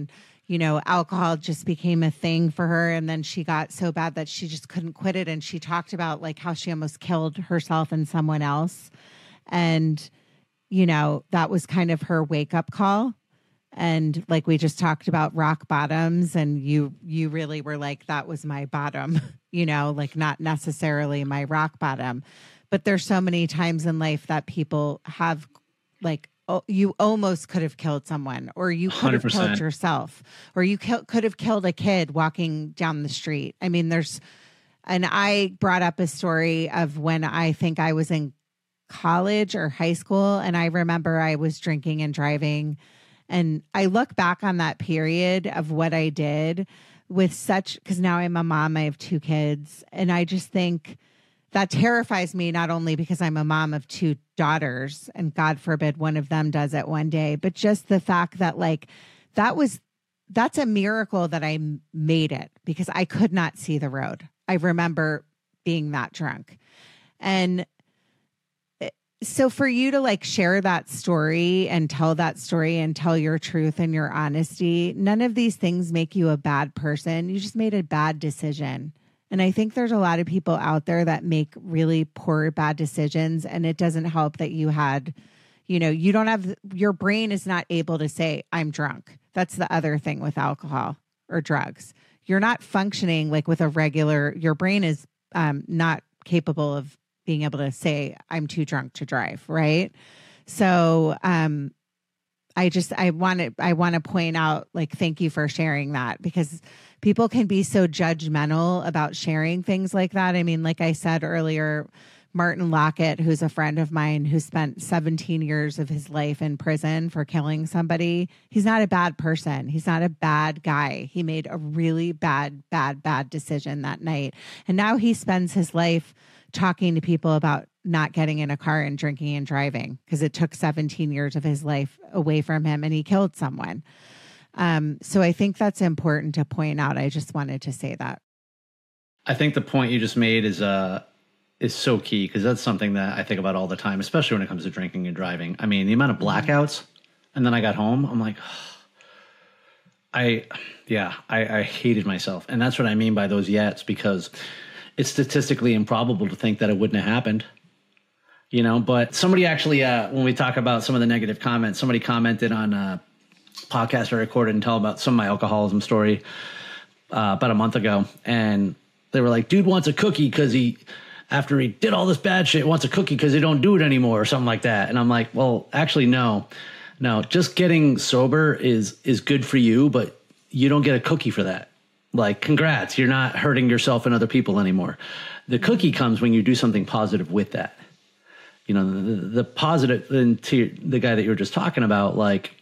S3: you know, alcohol just became a thing for her. And then she got so bad that she just couldn't quit it. And she talked about like how she almost killed herself and someone else. And, you know, that was kind of her wake up call. And like we just talked about rock bottoms, and you, you really were like, that was my bottom, you know, like not necessarily my rock bottom, but there's so many times in life that people have like, oh, you almost could have killed someone, or you could have killed yourself, or you ki- could have killed a kid walking down the street. I mean, there's, and I brought up a story of when I think I was in college or high school. And I remember I was drinking and driving. And I look back on that period of what I did with such, because now I'm a mom, I have two kids. And I just think that terrifies me, not only because I'm a mom of two daughters, and God forbid one of them does it one day, but just the fact that like, that was, that's a miracle that I made it, because I could not see the road. I remember being that drunk. And so for you to like share that story and tell that story and tell your truth and your honesty, none of these things make you a bad person. You just made a bad decision. And I think there's a lot of people out there that make really poor, bad decisions. And it doesn't help that you had, you know, you don't have, your brain is not able to say, I'm drunk. That's the other thing with alcohol or drugs. You're not functioning like with a regular, your brain is um, not capable of being able to say, I'm too drunk to drive. Right. So, um, I just, I want to, I want to point out, like, thank you for sharing that, because people can be so judgmental about sharing things like that. I mean, like I said earlier, Martin Lockett, who's a friend of mine who spent seventeen years of his life in prison for killing somebody. He's not a bad person. He's not a bad guy. He made a really bad, bad, bad decision that night. And now he spends his life talking to people about not getting in a car and drinking and driving, because it took seventeen years of his life away from him and he killed someone. Um, so I think that's important to point out. I just wanted to say that.
S5: I think the point you just made is, uh, is so key, because that's something that I think about all the time, especially when it comes to drinking and driving. I mean, the amount of blackouts, and then I got home, I'm like, oh, I, yeah, I, I hated myself. And that's what I mean by those yets, because it's statistically improbable to think that it wouldn't have happened, you know. But somebody actually, uh, when we talk about some of the negative comments, somebody commented on a podcast I recorded and tell about some of my alcoholism story uh, about a month ago. And they were like, dude wants a cookie because he, after he did all this bad shit, wants a cookie because they don't do it anymore or something like that. And I'm like, well, actually, no, no, just getting sober is, is good for you, but you don't get a cookie for that. Like, congrats, you're not hurting yourself and other people anymore. The cookie comes when you do something positive with that. You know, the, the positive, and to the guy that you were just talking about, like,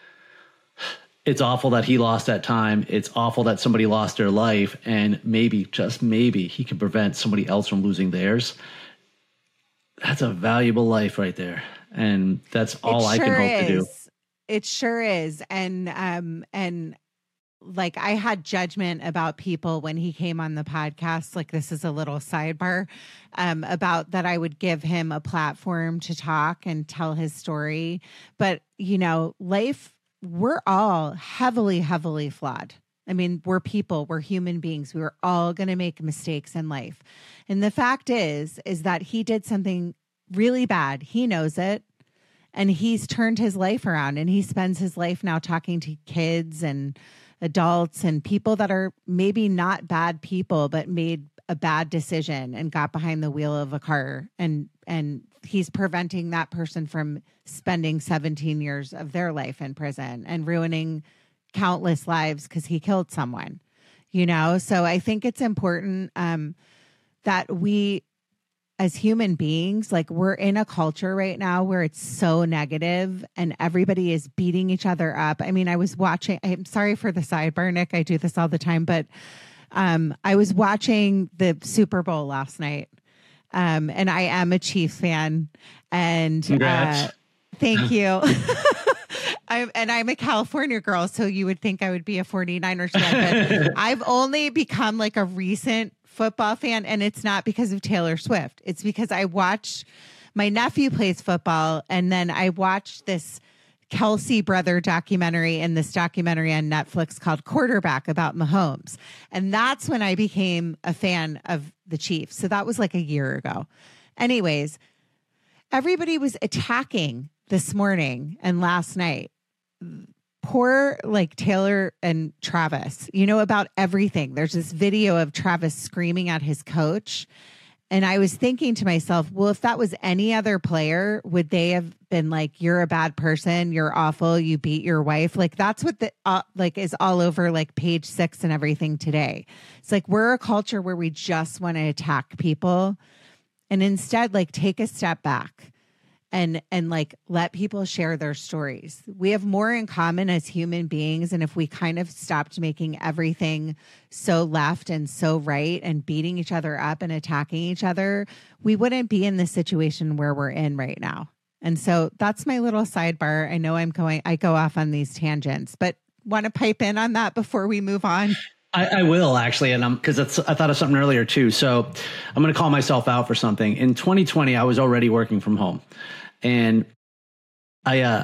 S5: it's awful that he lost that time. It's awful that somebody lost their life, and maybe, just maybe, he can prevent somebody else from losing theirs. That's a valuable life right there. And that's all I can hope to do.
S3: It sure is. And, um, and, like, I had judgment about people when he came on the podcast. Like, this is a little sidebar, um, about that I would give him a platform to talk and tell his story. But, you know, life, we're all heavily, heavily flawed. I mean, we're people, we're human beings. We're all going to make mistakes in life. And the fact is, is that he did something really bad. He knows it. And he's turned his life around, and he spends his life now talking to kids and adults and people that are maybe not bad people, but made a bad decision and got behind the wheel of a car. And, and he's preventing that person from spending seventeen years of their life in prison and ruining countless lives because he killed someone, you know? So I think it's important um, that we, as human beings, like, we're in a culture right now where it's so negative and everybody is beating each other up. I mean, I was watching, I'm sorry for the sidebar, Nick, I do this all the time, but um, I was watching the Super Bowl last night. Um, and I am a Chiefs fan, and
S5: Congrats.
S3: Uh, thank you. I'm, and I'm a California girl, so you would think I would be a forty-niners fan, but I've only become like a recent football fan, and it's not because of Taylor Swift. It's because I watch, my nephew plays football, and then I watched this Kelsey brother documentary in this documentary on Netflix called Quarterback about Mahomes. And that's when I became a fan of the Chiefs. So that was like a year ago. Anyways, everybody was attacking this morning and last night. Poor like Taylor and Travis, you know, about everything. There's this video of Travis screaming at his coach. And I was thinking to myself, well, if that was any other player, would they have been like, you're a bad person, you're awful, you beat your wife? Like that's what the uh, like is all over like page six and everything today. It's like we're a culture where we just want to attack people, and instead like take a step back and and like let people share their stories. We have more in common as human beings, and if we kind of stopped making everything so left and so right and beating each other up and attacking each other, we wouldn't be in the situation where we're in right now. And so that's my little sidebar. I know I'm going I go off on these tangents, but want to pipe in on that before we move on?
S5: I, I will actually, and I'm because I thought of something earlier too. So I'm going to call myself out for something. In twenty twenty, I was already working from home, and I uh,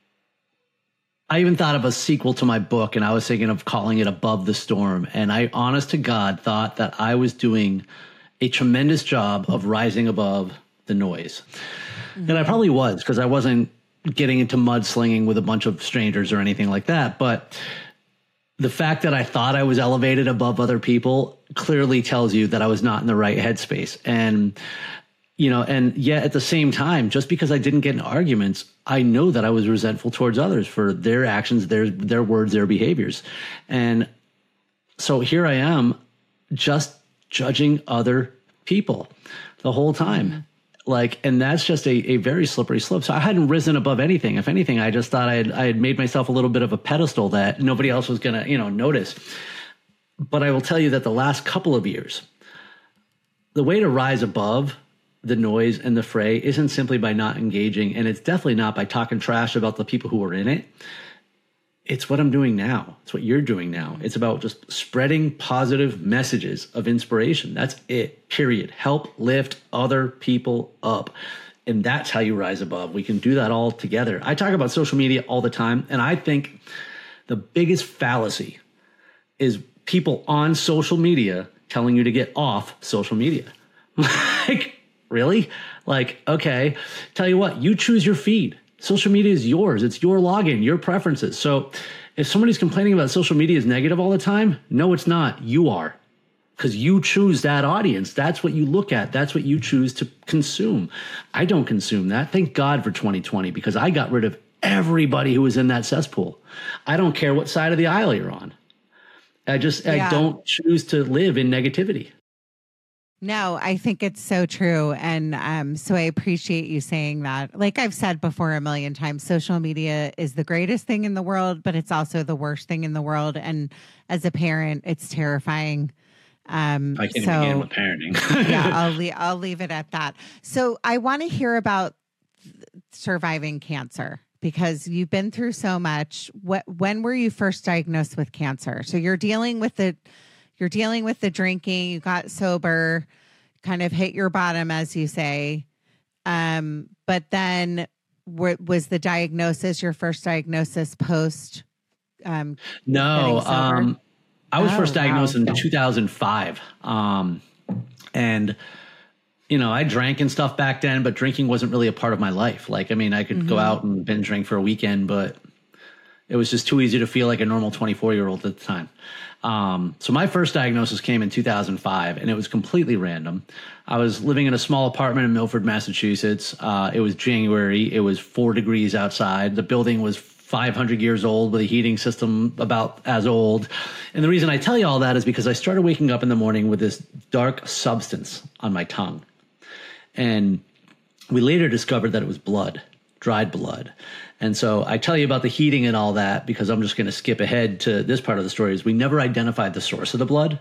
S5: I even thought of a sequel to my book, and I was thinking of calling it Above the Storm. And I, honest to God, thought that I was doing a tremendous job of rising above the noise, mm-hmm. and I probably was because I wasn't getting into mudslinging with a bunch of strangers or anything like that, but the fact that I thought I was elevated above other people clearly tells you that I was not in the right headspace. And, you know, and yet at the same time, just because I didn't get in arguments, I know that I was resentful towards others for their actions, their, their words, their behaviors. And so here I am just judging other people the whole time. Mm-hmm. Like, and that's just a, a very slippery slope. So I hadn't risen above anything. If anything, I just thought I had, I had made myself a little bit of a pedestal that nobody else was going to, you know, notice. But I will tell you that the last couple of years, the way to rise above the noise and the fray isn't simply by not engaging. And it's definitely not by talking trash about the people who are in it. It's what I'm doing now. It's what you're doing now. It's about just spreading positive messages of inspiration. That's it, period. Help lift other people up. And that's how you rise above. We can do that all together. I talk about social media all the time. And I think the biggest fallacy is people on social media telling you to get off social media. Like, really? Like, okay, tell you what, you choose your feed. Social media is yours. It's your login, your preferences. So if somebody's complaining about social media is negative all the time, no, it's not. You are. Because you choose that audience. That's what you look at. That's what you choose to consume. I don't consume that. Thank God for twenty twenty, because I got rid of everybody who was in that cesspool. I don't care what side of the aisle you're on. I just, yeah. I don't choose to live in negativity.
S3: No, I think it's so true. And um, so I appreciate you saying that. Like I've said before a million times, social media is the greatest thing in the world, but it's also the worst thing in the world. And as a parent, it's terrifying. Um,
S5: I can't
S3: so,
S5: even begin with parenting.
S3: yeah, I'll, le- I'll leave it at that. So I want to hear about surviving cancer, because you've been through so much. What, when were you first diagnosed with cancer? So you're dealing with the You're dealing with the drinking, you got sober, kind of hit your bottom, as you say. Um, but then w- was the diagnosis, your first diagnosis post? Um,
S5: no, um, I was
S3: oh,
S5: first diagnosed
S3: wow.
S5: in two thousand five. Um, and, you know, I drank and stuff back then, but drinking wasn't really a part of my life. Like, I mean, I could mm-hmm. go out and binge drink for a weekend, but it was just too easy to feel like a normal twenty-four year old at the time. Um, so my first diagnosis came in two thousand five, and it was completely random. I was living in a small apartment in Milford, Massachusetts. Uh, it was January. It was four degrees outside. The building was five hundred years old with a heating system about as old. And the reason I tell you all that is because I started waking up in the morning with this dark substance on my tongue. And we later discovered that it was blood, dried blood. And so I tell you about the heating and all that because I'm just going to skip ahead to this part of the story. Is we never identified the source of the blood.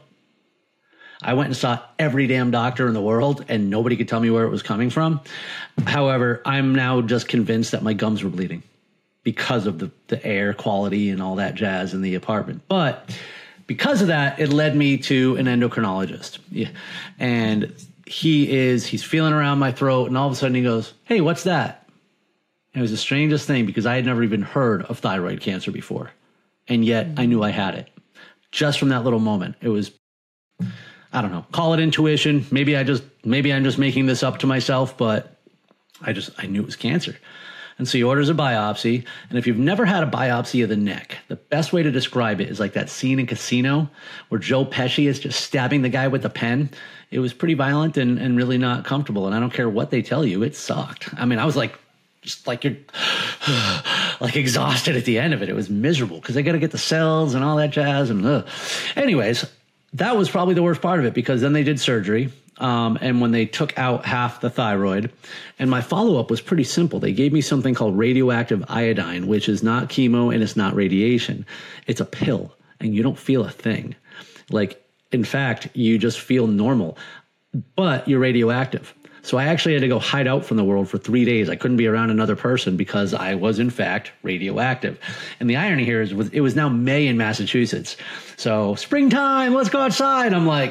S5: I went and saw every damn doctor in the world and nobody could tell me where it was coming from. However, I'm now just convinced that my gums were bleeding because of the, the air quality and all that jazz in the apartment. But because of that, it led me to an endocrinologist. Yeah. And he is, he's feeling around my throat and all of a sudden he goes, "Hey, what's that?" It was the strangest thing because I had never even heard of thyroid cancer before. And yet mm-hmm. I knew I had it just from that little moment. It was, I don't know, call it intuition. Maybe I just, maybe I'm just making this up to myself, but I just, I knew it was cancer. And so he orders a biopsy. And if you've never had a biopsy of the neck, the best way to describe it is like that scene in Casino where Joe Pesci is just stabbing the guy with a pen. It was pretty violent and, and really not comfortable. And I don't care what they tell you, it sucked. I mean, I was like, just like you're like exhausted at the end of it. It was miserable because they got to get the cells and all that jazz. And uh. anyways, that was probably the worst part of it because then they did surgery. Um, and when they took out half the thyroid, and my follow-up was pretty simple. They gave me something called radioactive iodine, which is not chemo and it's not radiation. It's a pill and you don't feel a thing. Like, in fact, you just feel normal, but you're radioactive. So I actually had to go hide out from the world for three days. I couldn't be around another person because I was, in fact, radioactive. And the irony here is it was now May in Massachusetts. So springtime, let's go outside. I'm like...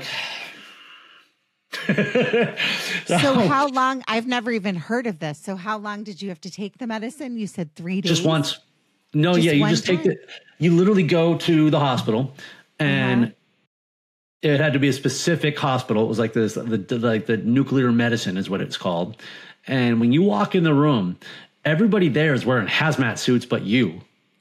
S3: so, so how long? I've never even heard of this. So how long did you have to take the medicine? You said three days.
S5: Just once. No,
S3: just
S5: yeah, you just
S3: time?
S5: take the. You literally go to the hospital, and uh-huh. it had to be a specific hospital. It was like this, the, the like the nuclear medicine is what it's called. And when you walk in the room, everybody there is wearing hazmat suits, but you.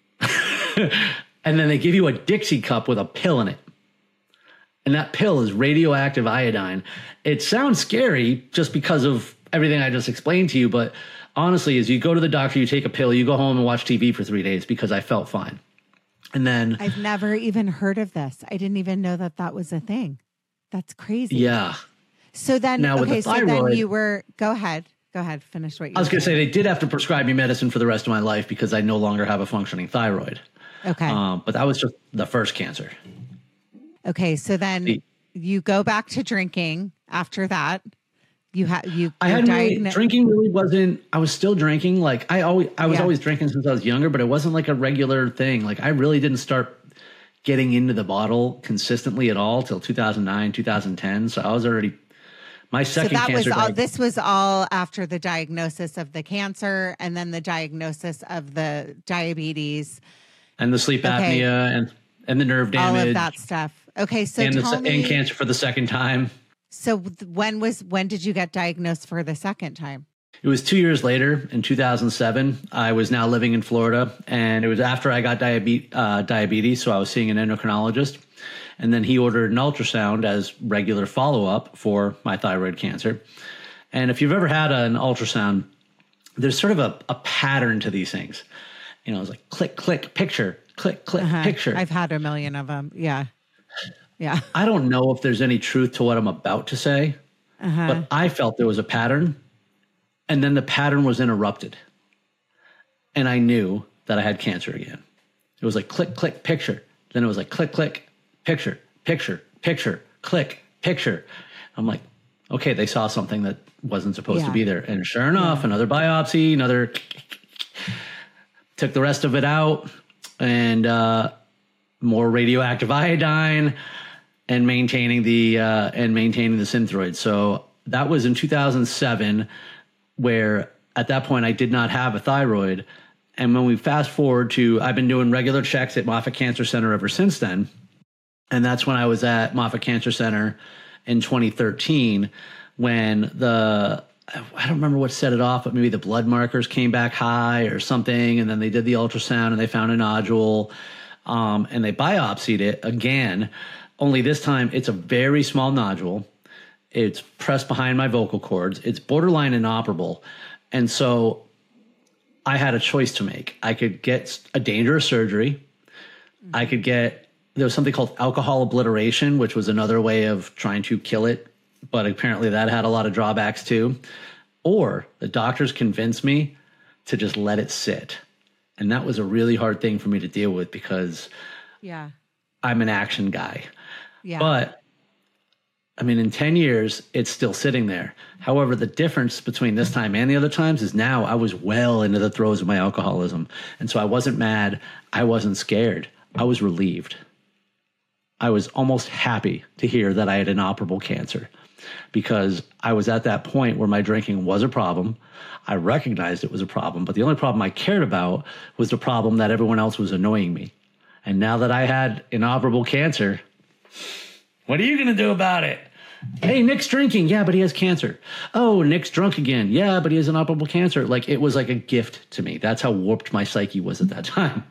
S5: And then they give you a Dixie cup with a pill in it. And that pill is radioactive iodine. It sounds scary just because of everything I just explained to you. But honestly, as you go to the doctor, you take a pill, you go home and watch T V for three days because I felt fine. And then
S3: I've never even heard of this. I didn't even know that that was a thing. That's crazy.
S5: Yeah.
S3: So then,
S5: now,
S3: okay,
S5: with the thyroid,
S3: so then you were, go ahead. Go ahead. Finish what you
S5: I was going to
S3: saying.
S5: say they did have to prescribe me medicine for the rest of my life because I no longer have a functioning thyroid.
S3: Okay.
S5: Um, but that was just the first cancer.
S3: Okay, so then the, you go back to drinking after that. You had you.
S5: I had
S3: diagn-
S5: really, drinking really wasn't. I was still drinking. Like I always, I was
S3: yeah.
S5: always drinking since I was younger, but it wasn't like a regular thing. Like I really didn't start getting into the bottle consistently at all till two thousand nine, two thousand ten. So I was already my second.
S3: So that
S5: cancer
S3: was all.
S5: diag-
S3: This was all after the diagnosis of the cancer, and then the diagnosis of the diabetes,
S5: and the sleep
S3: okay.
S5: apnea, and and the nerve damage,
S3: all of that stuff. Okay, so
S5: and,
S3: tell
S5: the,
S3: me,
S5: and cancer for the second time.
S3: So when was when did you get diagnosed for the second time?
S5: It was two years later in two thousand seven. I was now living in Florida, and it was after I got diabetes. Uh, diabetes, so I was seeing an endocrinologist, and then he ordered an ultrasound as regular follow up for my thyroid cancer. And if you've ever had an ultrasound, there's sort of a, a pattern to these things. You know, it's like click, click, picture, click, click,
S3: uh-huh.
S5: picture.
S3: I've had a million of them. Yeah. Yeah.
S5: I don't know if there's any truth to what I'm about to say, uh-huh. but I felt there was a pattern, and then the pattern was interrupted. And I knew that I had cancer again. It was like click, click, picture. Then it was like click, click, picture, picture, picture, click, picture. I'm like, okay, they saw something that wasn't supposed
S3: yeah.
S5: to be there. And sure enough, yeah. another biopsy, another, took the rest of it out, and uh, more radioactive iodine, and maintaining the uh, and maintaining the Synthroid. So that was in two thousand seven, where at that point I did not have a thyroid. And when we fast forward to, I've been doing regular checks at Moffitt Cancer Center ever since then. And that's when I was at Moffitt Cancer Center in twenty thirteen, when the, I don't remember what set it off, but maybe the blood markers came back high or something. And then they did the ultrasound and they found a nodule, um, and they biopsied it again. Only this time it's a very small nodule. It's pressed behind my vocal cords. It's borderline inoperable. And so I had a choice to make. I could get a dangerous surgery. Mm-hmm. I could get, there was something called alcohol obliteration, which was another way of trying to kill it. But apparently that had a lot of drawbacks too. Or the doctors convinced me to just let it sit. And that was a really hard thing for me to deal with because
S3: yeah,
S5: I'm an action guy.
S3: Yeah.
S5: But I mean, in ten years, it's still sitting there. However, the difference between this time and the other times is now I was well into the throes of my alcoholism. And so I wasn't mad. I wasn't scared. I was relieved. I was almost happy to hear that I had inoperable cancer. because I was at that point where my drinking was a problem. I recognized it was a problem, but the only problem I cared about was the problem that everyone else was annoying me. And now that I had inoperable cancer, what are you going to do about it? Hey, Nick's drinking. Yeah, but he has cancer. Oh, Nick's drunk again. Yeah, but he has inoperable cancer. Like, it was like a gift to me. That's how warped my psyche was at that time.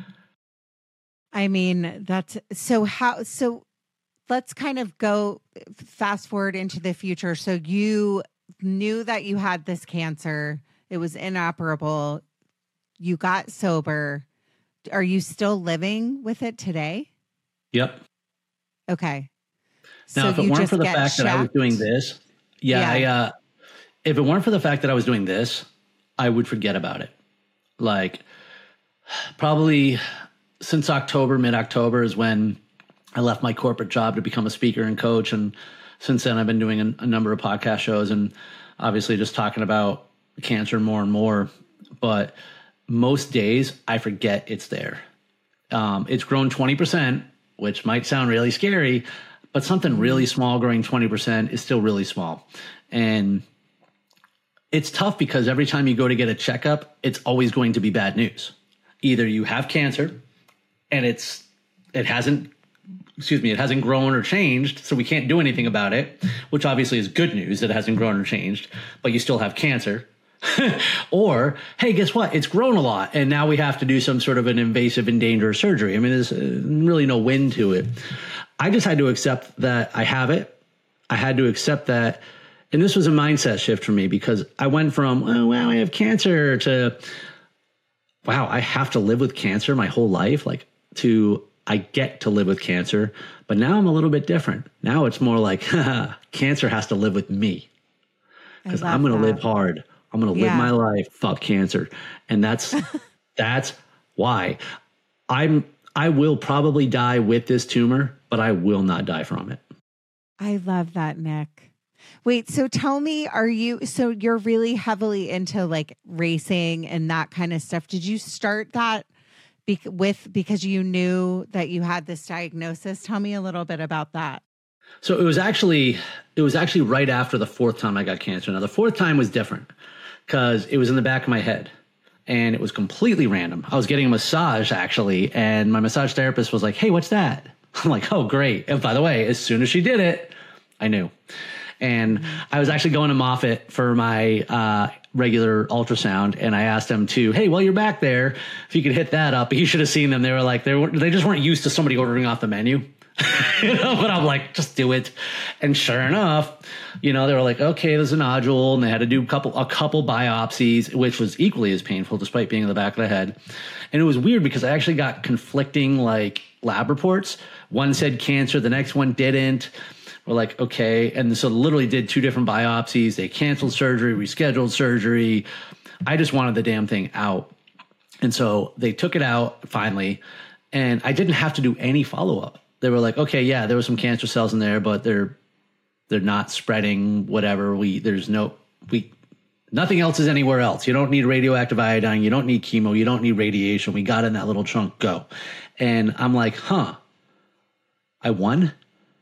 S3: I mean, that's so how, so let's kind of go fast forward into the future. So you knew that you had this cancer. It was inoperable. You got sober. Are you still living with it today?
S5: Yep.
S3: Okay.
S5: Now,
S3: so
S5: if it weren't for the fact checked? that I was doing this, yeah, yeah. I, uh, if it weren't for the fact that I was doing this, I would forget about it. Like, probably since October, mid-October is when I left my corporate job to become a speaker and coach. And since then, I've been doing a, a number of podcast shows and obviously just talking about cancer more and more. But most days, I forget it's there. Um, it's grown twenty percent, which might sound really scary, but something really small growing twenty percent is still really small. And it's tough because every time you go to get a checkup, it's always going to be bad news. Either you have cancer and it's it hasn't, excuse me, it hasn't grown or changed, so we can't do anything about it, which obviously is good news that it hasn't grown or changed, but you still have cancer. Or, hey, guess what? It's grown a lot, and now we have to do some sort of an invasive and dangerous surgery. I mean, there's really no win to it. I just had to accept that I have it. I had to accept that. And this was a mindset shift for me because I went from, oh, wow, I have cancer to, wow, I have to live with cancer my whole life, like to I get to live with cancer. But now I'm a little bit different. Now it's more like, cancer has to live with me because I'm going to live hard. I'm going to live yeah. my life. Fuck cancer. And that's, that's why I'm, I will probably die with this tumor, but I will not die from it.
S3: I love that, Nick. Wait, so tell me, are you, so you're really heavily into like racing and that kind of stuff. Did you start that be- with, because you knew that you had this diagnosis? Tell me a little bit about that.
S5: So it was actually, it was actually right after the fourth time I got cancer. Now the fourth time was different because it was in the back of my head and it was completely random. I was getting a massage actually, and my massage therapist was like, hey, what's that? I'm like, oh, great. And by the way, as soon as she did it, I knew. And I was actually going to Moffitt for my uh, regular ultrasound, and I asked them to, hey, while you're back there, if you could hit that up. But you should have seen them. They were like, they were, they just weren't used to somebody ordering off the menu. You know, but I'm like, just do it. And sure enough, you know, they were like, okay, there's a nodule, and they had to do a couple, a couple biopsies, which was equally as painful despite being in the back of the head. And it was weird because I actually got conflicting like lab reports. One said cancer, the next one didn't. We're like, okay. And so literally did two different biopsies. They canceled surgery, rescheduled surgery. I just wanted the damn thing out. And so they took it out finally, and I didn't have to do any follow-up. They were like, okay, yeah, there were some cancer cells in there, but they're they're not spreading, whatever. We there's no we nothing else is anywhere else. You don't need radioactive iodine, you don't need chemo, you don't need radiation. We got in that little chunk, go. And I'm like, huh, I won?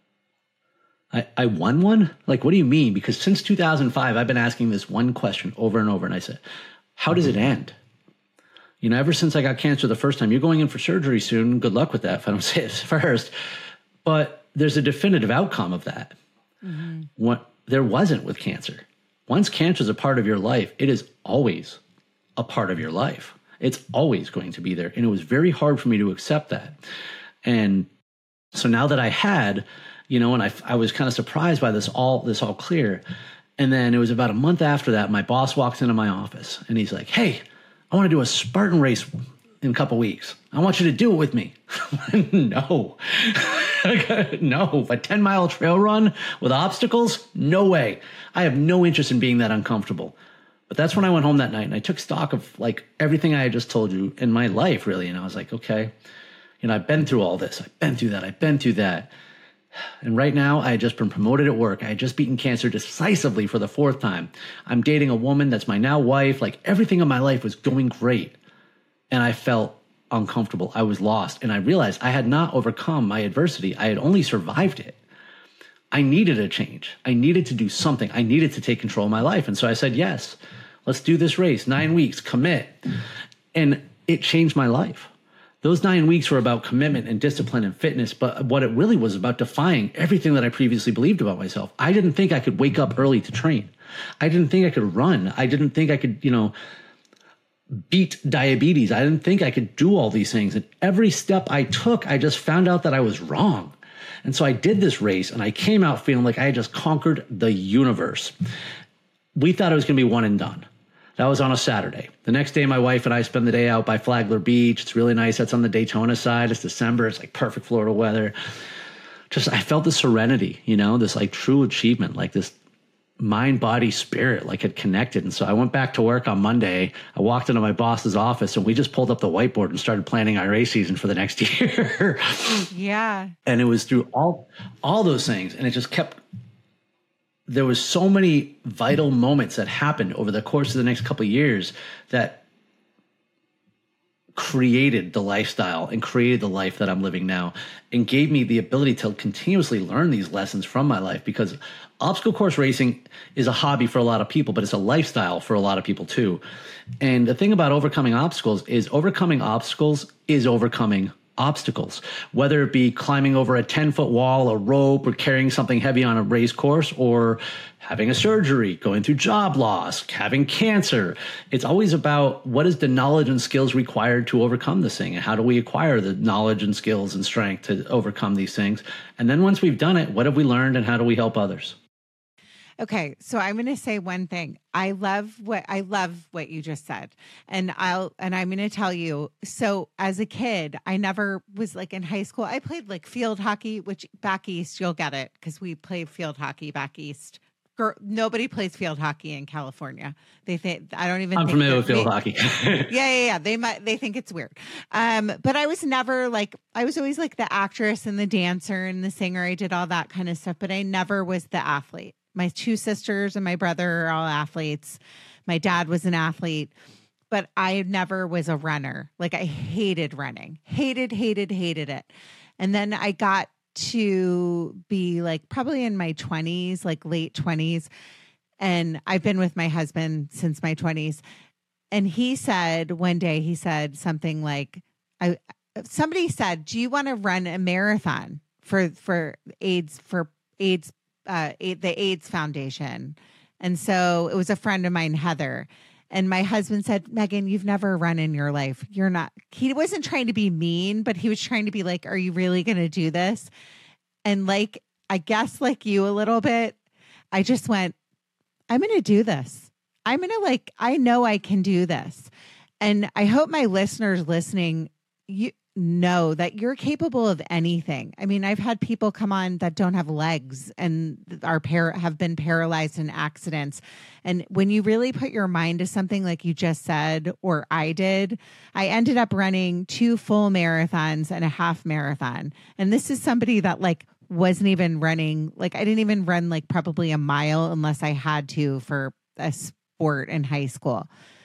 S5: I, I won one? Like, what do you mean? Because since two thousand five, I've been asking this one question over and over. And I said, how does it end? You know, ever since I got cancer the first time, you're going in for surgery soon. Good luck with that, if I don't say it first. But there's a definitive outcome of that. Mm-hmm. What there wasn't with cancer. Once cancer is a part of your life, it is always a part of your life. It's always going to be there. And it was very hard for me to accept that. And so now that I had, you know, and I, I was kind of surprised by this all, this all clear. And then it was about a month after that, my boss walks into my office and he's like, hey, I want to do a Spartan race in a couple weeks. I want you to do it with me. No, no, a ten mile trail run with obstacles? No way. I have no interest in being that uncomfortable. But that's when I went home that night and I took stock of like everything I had just told you in my life, really. And I was like, okay, you know, I've been through all this. I've been through that. I've been through that. And right now, I had just been promoted at work. I had just beaten cancer decisively for the fourth time. I'm dating a woman that's my now wife. Like everything in my life was going great. And I felt uncomfortable. I was lost. And I realized I had not overcome my adversity. I had only survived it. I needed a change. I needed to do something. I needed to take control of my life. And so I said, yes, let's do this race, nine weeks, commit. And it changed my life. Those nine weeks were about commitment and discipline and fitness, but what it really was about defying everything that I previously believed about myself. I didn't think I could wake up early to train. I didn't think I could run. I didn't think I could, you know, beat diabetes. I didn't think I could do all these things. And every step I took, I just found out that I was wrong. And so I did this race and I came out feeling like I had just conquered the universe. We thought it was going to be one and done. That was on a Saturday. The next day, my wife and I spend the day out by Flagler Beach. It's really nice. That's on the Daytona side. It's December. It's like perfect Florida weather. Just, I felt the serenity, you know, this like true achievement, like this mind, body, spirit, like had connected. And so I went back to work on Monday. I walked into my boss's office and we just pulled up the whiteboard and started planning our race season for the next year.
S3: Yeah.
S5: And it was through all, all those things. And it just kept, there was so many vital moments that happened over the course of the next couple of years that created the lifestyle and created the life that I'm living now and gave me the ability to continuously learn these lessons from my life, because obstacle course racing is a hobby for a lot of people, but it's a lifestyle for a lot of people too. And the thing about overcoming obstacles is overcoming obstacles is overcoming obstacles, whether it be climbing over a ten foot wall, a rope, or carrying something heavy on a race course, or having a surgery, going through job loss, having cancer. It's always about what is the knowledge and skills required to overcome this thing, and how do we acquire the knowledge and skills and strength to overcome these things. And then once we've done it, what have we learned and how do we help others?
S3: Okay, so I'm going to say one thing. I love what I love what you just said. And I'll and I'm going to tell you. So as a kid, I never was like in high school. I played like field hockey, which back east you'll get it because we play field hockey back east. Girl, nobody plays field hockey in California. They think I don't even.
S5: I'm
S3: think
S5: familiar with field
S3: they,
S5: hockey.
S3: yeah, yeah, yeah. They might. They think it's weird. Um, but I was never like. I was always like the actress and the dancer and the singer. I did all that kind of stuff, but I never was the athlete. My two sisters and my brother are all athletes. My dad was an athlete, but I never was a runner. Like I hated running, hated, hated, hated it. And then I got to be like probably in my twenties, like late twenties. And I've been with my husband since my twenties. And he said one day, he said something like, I, somebody said, do you want to run a marathon for, for AIDS, for AIDS Uh, the AIDS Foundation? And so it was a friend of mine, Heather. And my husband said, Megan, you've never run in your life. You're not, he wasn't trying to be mean, but he was trying to be like, are you really going to do this? And like, I guess like you a little bit, I just went, I'm going to do this. I'm going to like, I know I can do this. And I hope my listeners listening, you, know that you're capable of anything. I mean, I've had people come on that don't have legs and are par- have been paralyzed in accidents. And when you really put your mind to something like you just said, or I did, I ended up running two full marathons and a half marathon. And this is somebody that like wasn't even running, like I didn't even run like probably a mile unless I had to for a sport in high school.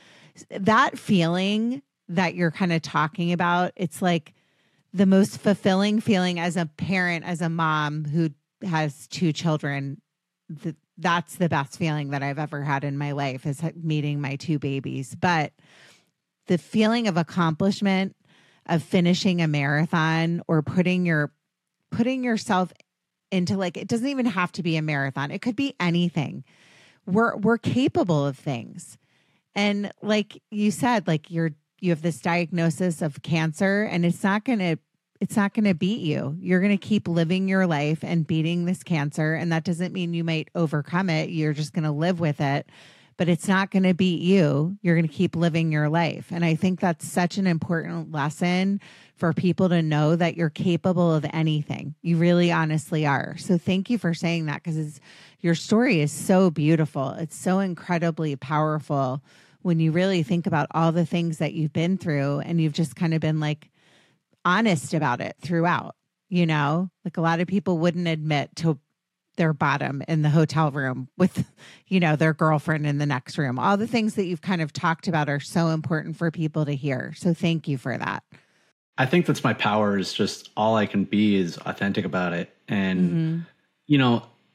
S3: That feeling that you're kind of talking about, it's like the most fulfilling feeling as a parent, as a mom who has two children. The, that's the best feeling that I've ever had in my life, is meeting my two babies. But the feeling of accomplishment of finishing a marathon or putting your putting yourself into, like, it doesn't even have to be a marathon. It could be anything. We're we're capable of things. And like you said, like you're you have this diagnosis of cancer, and it's not going to, it's not going to beat you. You're going to keep living your life and beating this cancer. And that doesn't mean you might overcome it. You're just going to live with it, but it's not going to beat you. You're going to keep living your life. And I think that's such an important lesson for people to know, that you're capable of anything. You really honestly are. So thank you for saying that, because your story is so beautiful. It's so incredibly powerful when you really think about all the things that you've been through, and you've just kind of been like honest about it throughout, you know, like a lot of people wouldn't admit to their bottom in the hotel room with, you know, their girlfriend in the next room. All the things that you've kind of talked about are so important for people to hear. So thank you for that.
S5: I think that's my power, is just all I can be is authentic about it. And, mm-hmm. you know,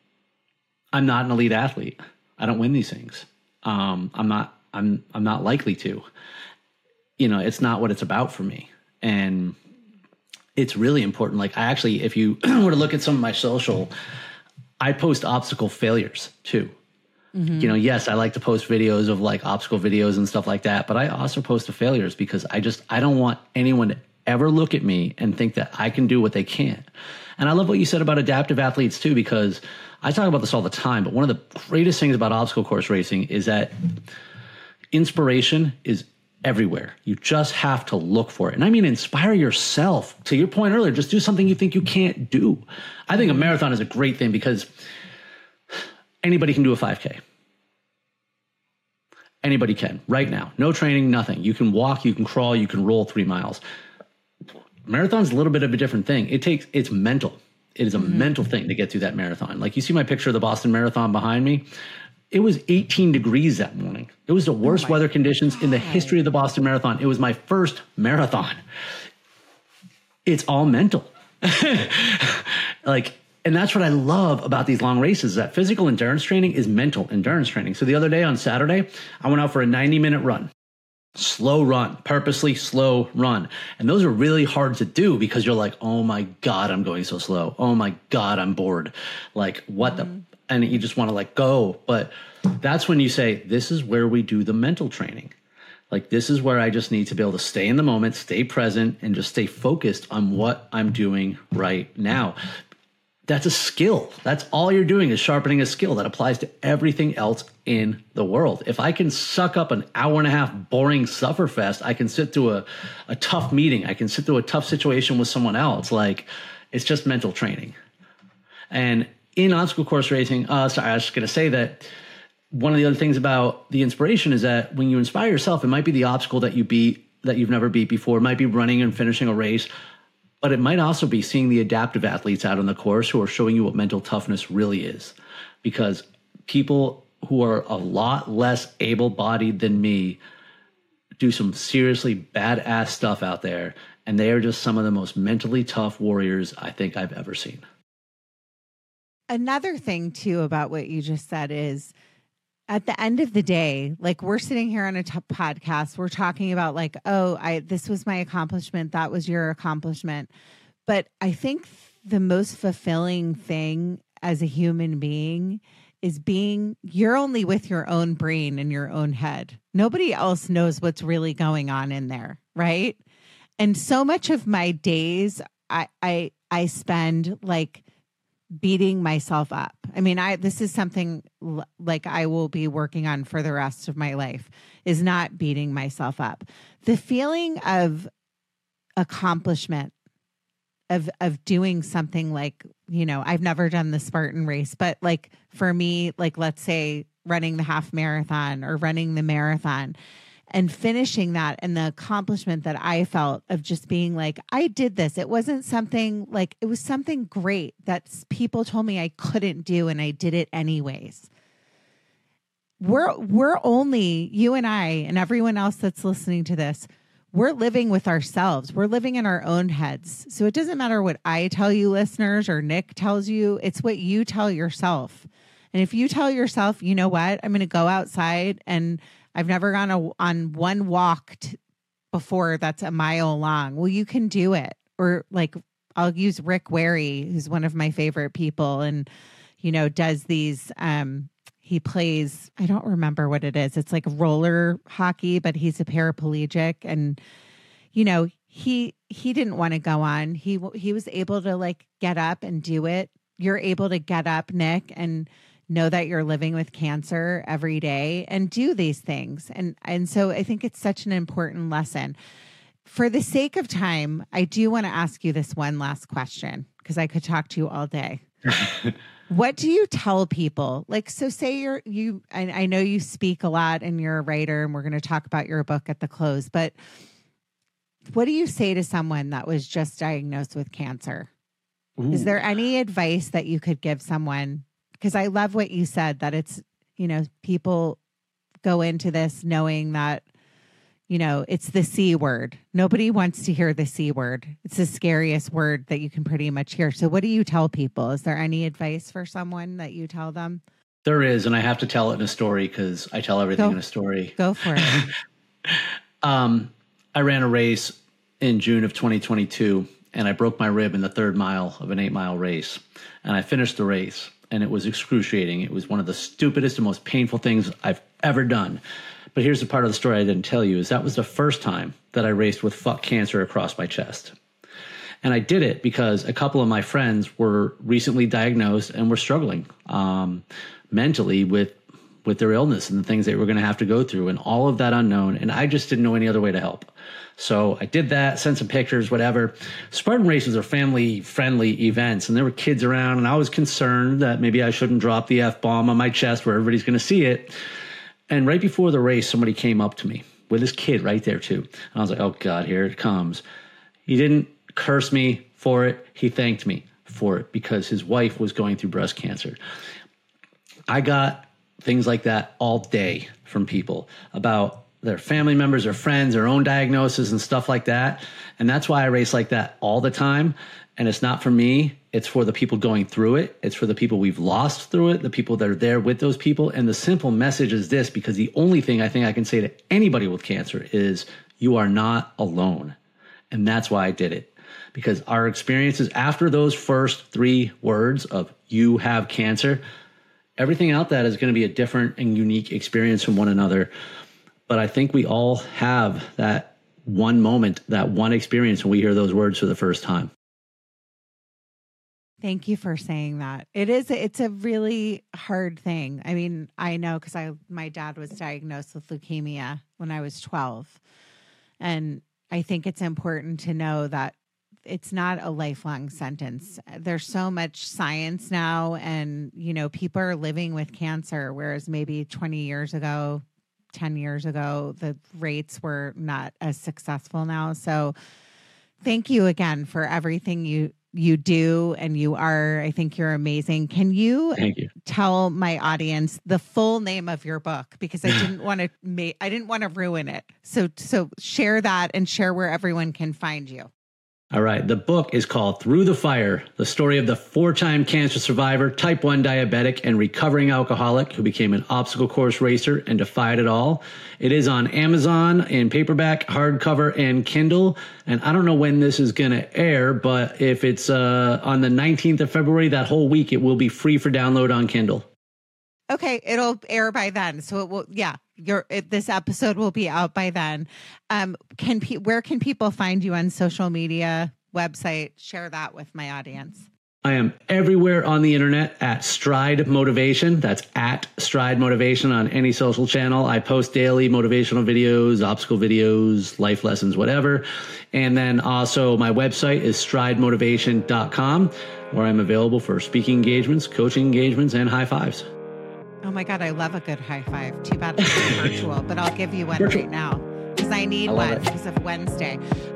S5: I'm not an elite athlete. I don't win these things. Um, I'm not, I'm, I'm not likely to, you know, it's not what it's about for me. And it's really important. Like I actually, if you were to look at some of my social, I post obstacle failures too. Mm-hmm. You know, yes, I like to post videos of like obstacle videos and stuff like that, but I also post the failures because I just, I don't want anyone to ever look at me and think that I can do what they can't. And I love what you said about adaptive athletes too, because I talk about this all the time, but one of the greatest things about obstacle course racing is that inspiration is everywhere. You just have to look for it. And I mean, inspire yourself. To your point earlier, just do something you think you can't do. I think a marathon is a great thing because anybody can do a five K. Anybody can right now. No training, nothing. You can walk, you can crawl, you can roll three miles. Marathon's a little bit of a different thing. It takes, it's mental. It is a mm-hmm. mental thing to get through that marathon. Like you see my picture of the Boston Marathon behind me. It was eighteen degrees that morning. It was the worst oh weather conditions God. in the history of the Boston Marathon. It was my first marathon. It's all mental. Like, and that's what I love about these long races, that physical endurance training is mental endurance training. So the other day on Saturday, I went out for a ninety minute run. Slow run, purposely slow run. And those are really hard to do because you're like, oh my God, I'm going so slow. Oh my God, I'm bored. Like what mm-hmm. the, and you just want to let go. But that's when you say, this is where we do the mental training. Like, this is where I just need to be able to stay in the moment, stay present, and just stay focused on what I'm doing right now. That's a skill. That's all you're doing is sharpening a skill that applies to everything else in the world. If I can suck up an hour and a half boring sufferfest, I can sit through a, a tough meeting. I can sit through a tough situation with someone else. Like, it's just mental training. And in obstacle course racing, uh, sorry, I was just going to say that one of the other things about the inspiration is that when you inspire yourself, it might be the obstacle that you beat that you've never beat before. It might be running and finishing a race. But it might also be seeing the adaptive athletes out on the course who are showing you what mental toughness really is. Because people who are a lot less able-bodied than me do some seriously badass stuff out there. And they are just some of the most mentally tough warriors I think I've ever seen.
S3: Another thing, too, about what you just said is, at the end of the day, like we're sitting here on a t- podcast, we're talking about like, oh, I this was my accomplishment. That was your accomplishment. But I think the most fulfilling thing as a human being is being, you're only with your own brain and your own head. Nobody else knows what's really going on in there, right? And so much of my days, I I I spend like beating myself up. I mean, I, this is something l- like I will be working on for the rest of my life, is not beating myself up. The feeling of accomplishment of, of doing something like, you know, I've never done the Spartan race, but like for me, like, let's say running the half marathon or running the marathon and finishing that, and the accomplishment that I felt of just being like, I did this. It wasn't something like, it was something great that people told me I couldn't do, and I did it anyways. We're, we're only, you and I and everyone else that's listening to this, we're living with ourselves. We're living in our own heads. So it doesn't matter what I tell you, listeners, or Nick tells you, it's what you tell yourself. And if you tell yourself, you know what, I'm going to go outside, and I've never gone a, on one walk t- before that's a mile long. Well, you can do it. Or like, I'll use Rick Wary, who's one of my favorite people, and, you know, does these, um, he plays, I don't remember what it is. It's like roller hockey, but he's a paraplegic. And, you know, he, he didn't want to go on. He, he was able to like get up and do it. You're able to get up, Nick, and know that you're living with cancer every day and do these things. And, and so I think it's such an important lesson. For the sake of time, I do want to ask you this one last question, because I could talk to you all day. What do you tell people? Like, so say you're, you, I, I know you speak a lot and you're a writer, and we're going to talk about your book at the close, but what do you say to someone that was just diagnosed with cancer? Ooh. Is there any advice that you could give someone? Because I love what you said, that it's, you know, people go into this knowing that, you know, it's the C word. Nobody wants to hear the C word. It's the scariest word that you can pretty much hear. So what do you tell people? Is there any advice for someone that you tell them?
S5: There is, and I have to tell it in a story because I tell everything
S3: Go,
S5: in a story.
S3: Go for it.
S5: um, I ran a race in June of twenty twenty-two, and I broke my rib in the third mile of an eight-mile race. And I finished the race, and it was excruciating. It was one of the stupidest and most painful things I've ever done. But here's the part of the story I didn't tell you, is that was the first time that I raced with "fuck cancer" across my chest. And I did it because a couple of my friends were recently diagnosed and were struggling um, mentally with with their illness and the things they were going to have to go through and all of that unknown. And I just didn't know any other way to help. So I did that, sent some pictures, whatever. Spartan races are family-friendly events, and there were kids around, and I was concerned that maybe I shouldn't drop the F-bomb on my chest where everybody's going to see it. And right before the race, somebody came up to me with his kid right there too. And I was like, oh God, here it comes. He didn't curse me for it. He thanked me for it because his wife was going through breast cancer. I got things like that all day from people about their family members or friends, their own diagnosis and stuff like that. And that's why I race like that all the time. And it's not for me. It's for the people going through it. It's for the people we've lost through it, the people that are there with those people. And the simple message is this, because the only thing I think I can say to anybody with cancer is you are not alone. And that's why I did it. Because our experiences after those first three words of you have cancer, everything out that is going to be a different and unique experience from one another. But I think we all have that one moment, that one experience when we hear those words for the first time.
S3: Thank you for saying that. It is, it's a really hard thing. I mean, I know because I, my dad was diagnosed with leukemia when I was twelve. And I think it's important to know that it's not a lifelong sentence. There's so much science now, and, you know, people are living with cancer, whereas maybe twenty years ago, ten years ago, the rates were not as successful now. So thank you again for everything you you do and you are. I think you're amazing. Can you,
S5: Thank you.
S3: tell my audience the full name of your book? Because I didn't want to make, I didn't want to ruin it. So, so share that and share where everyone can find you.
S5: All right. The book is called Through the Fire, the story of the four-time cancer survivor, type one diabetic, and recovering alcoholic who became an obstacle course racer and defied it all. It is on Amazon in paperback, hardcover, and Kindle. And I don't know when this is going to air, but if it's uh, on the nineteenth of February, that whole week, it will be free for download on Kindle.
S3: Okay, it'll air by then. So it will, yeah, your it, this episode will be out by then. Um, can pe- where can people find you on social media, website? Share that with my audience.
S5: I am everywhere on the internet at Stride Motivation. That's at Stride Motivation on any social channel. I post daily motivational videos, obstacle videos, life lessons, whatever. And then also my website is stride motivation dot com, where I'm available for speaking engagements, coaching engagements, and high fives.
S3: Oh my God, I love a good high five. Too bad it's virtual, but I'll give you one virtual. Right now because I need I one it. Because of Wednesday.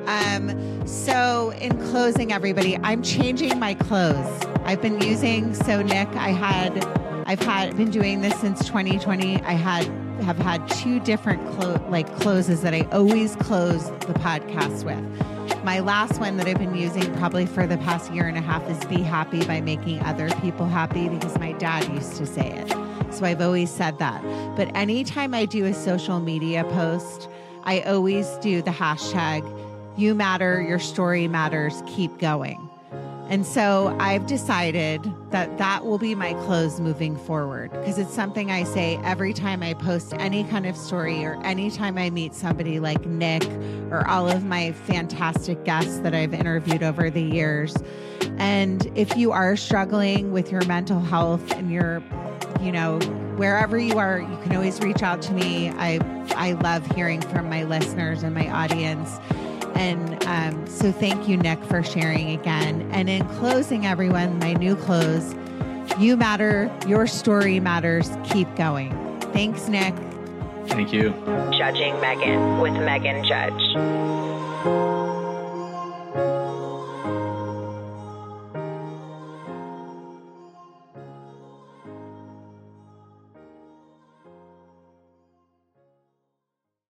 S3: Um, so in closing, everybody, I'm changing my clothes. I've been using, so Nick, I had, I've had been doing this since twenty twenty. I had, have had two different clo- like closes that I always close the podcast with. My last one that I've been using probably for the past year and a half is Be Happy by Making Other People Happy, because my dad used to say it. So I've always said that. But anytime I do a social media post, I always do the hashtag, you matter, your story matters, keep going. And so I've decided that that will be my close moving forward, because it's something I say every time I post any kind of story or anytime I meet somebody like Nick or all of my fantastic guests that I've interviewed over the years. And if you are struggling with your mental health and you're, you know, wherever you are, you can always reach out to me. I, I love hearing from my listeners and my audience. And um, so thank you, Nick, for sharing again. And in closing, everyone, my new close, you matter, your story matters, keep going. Thanks, Nick.
S5: Thank you.
S4: Judging Megan with Megan Judge.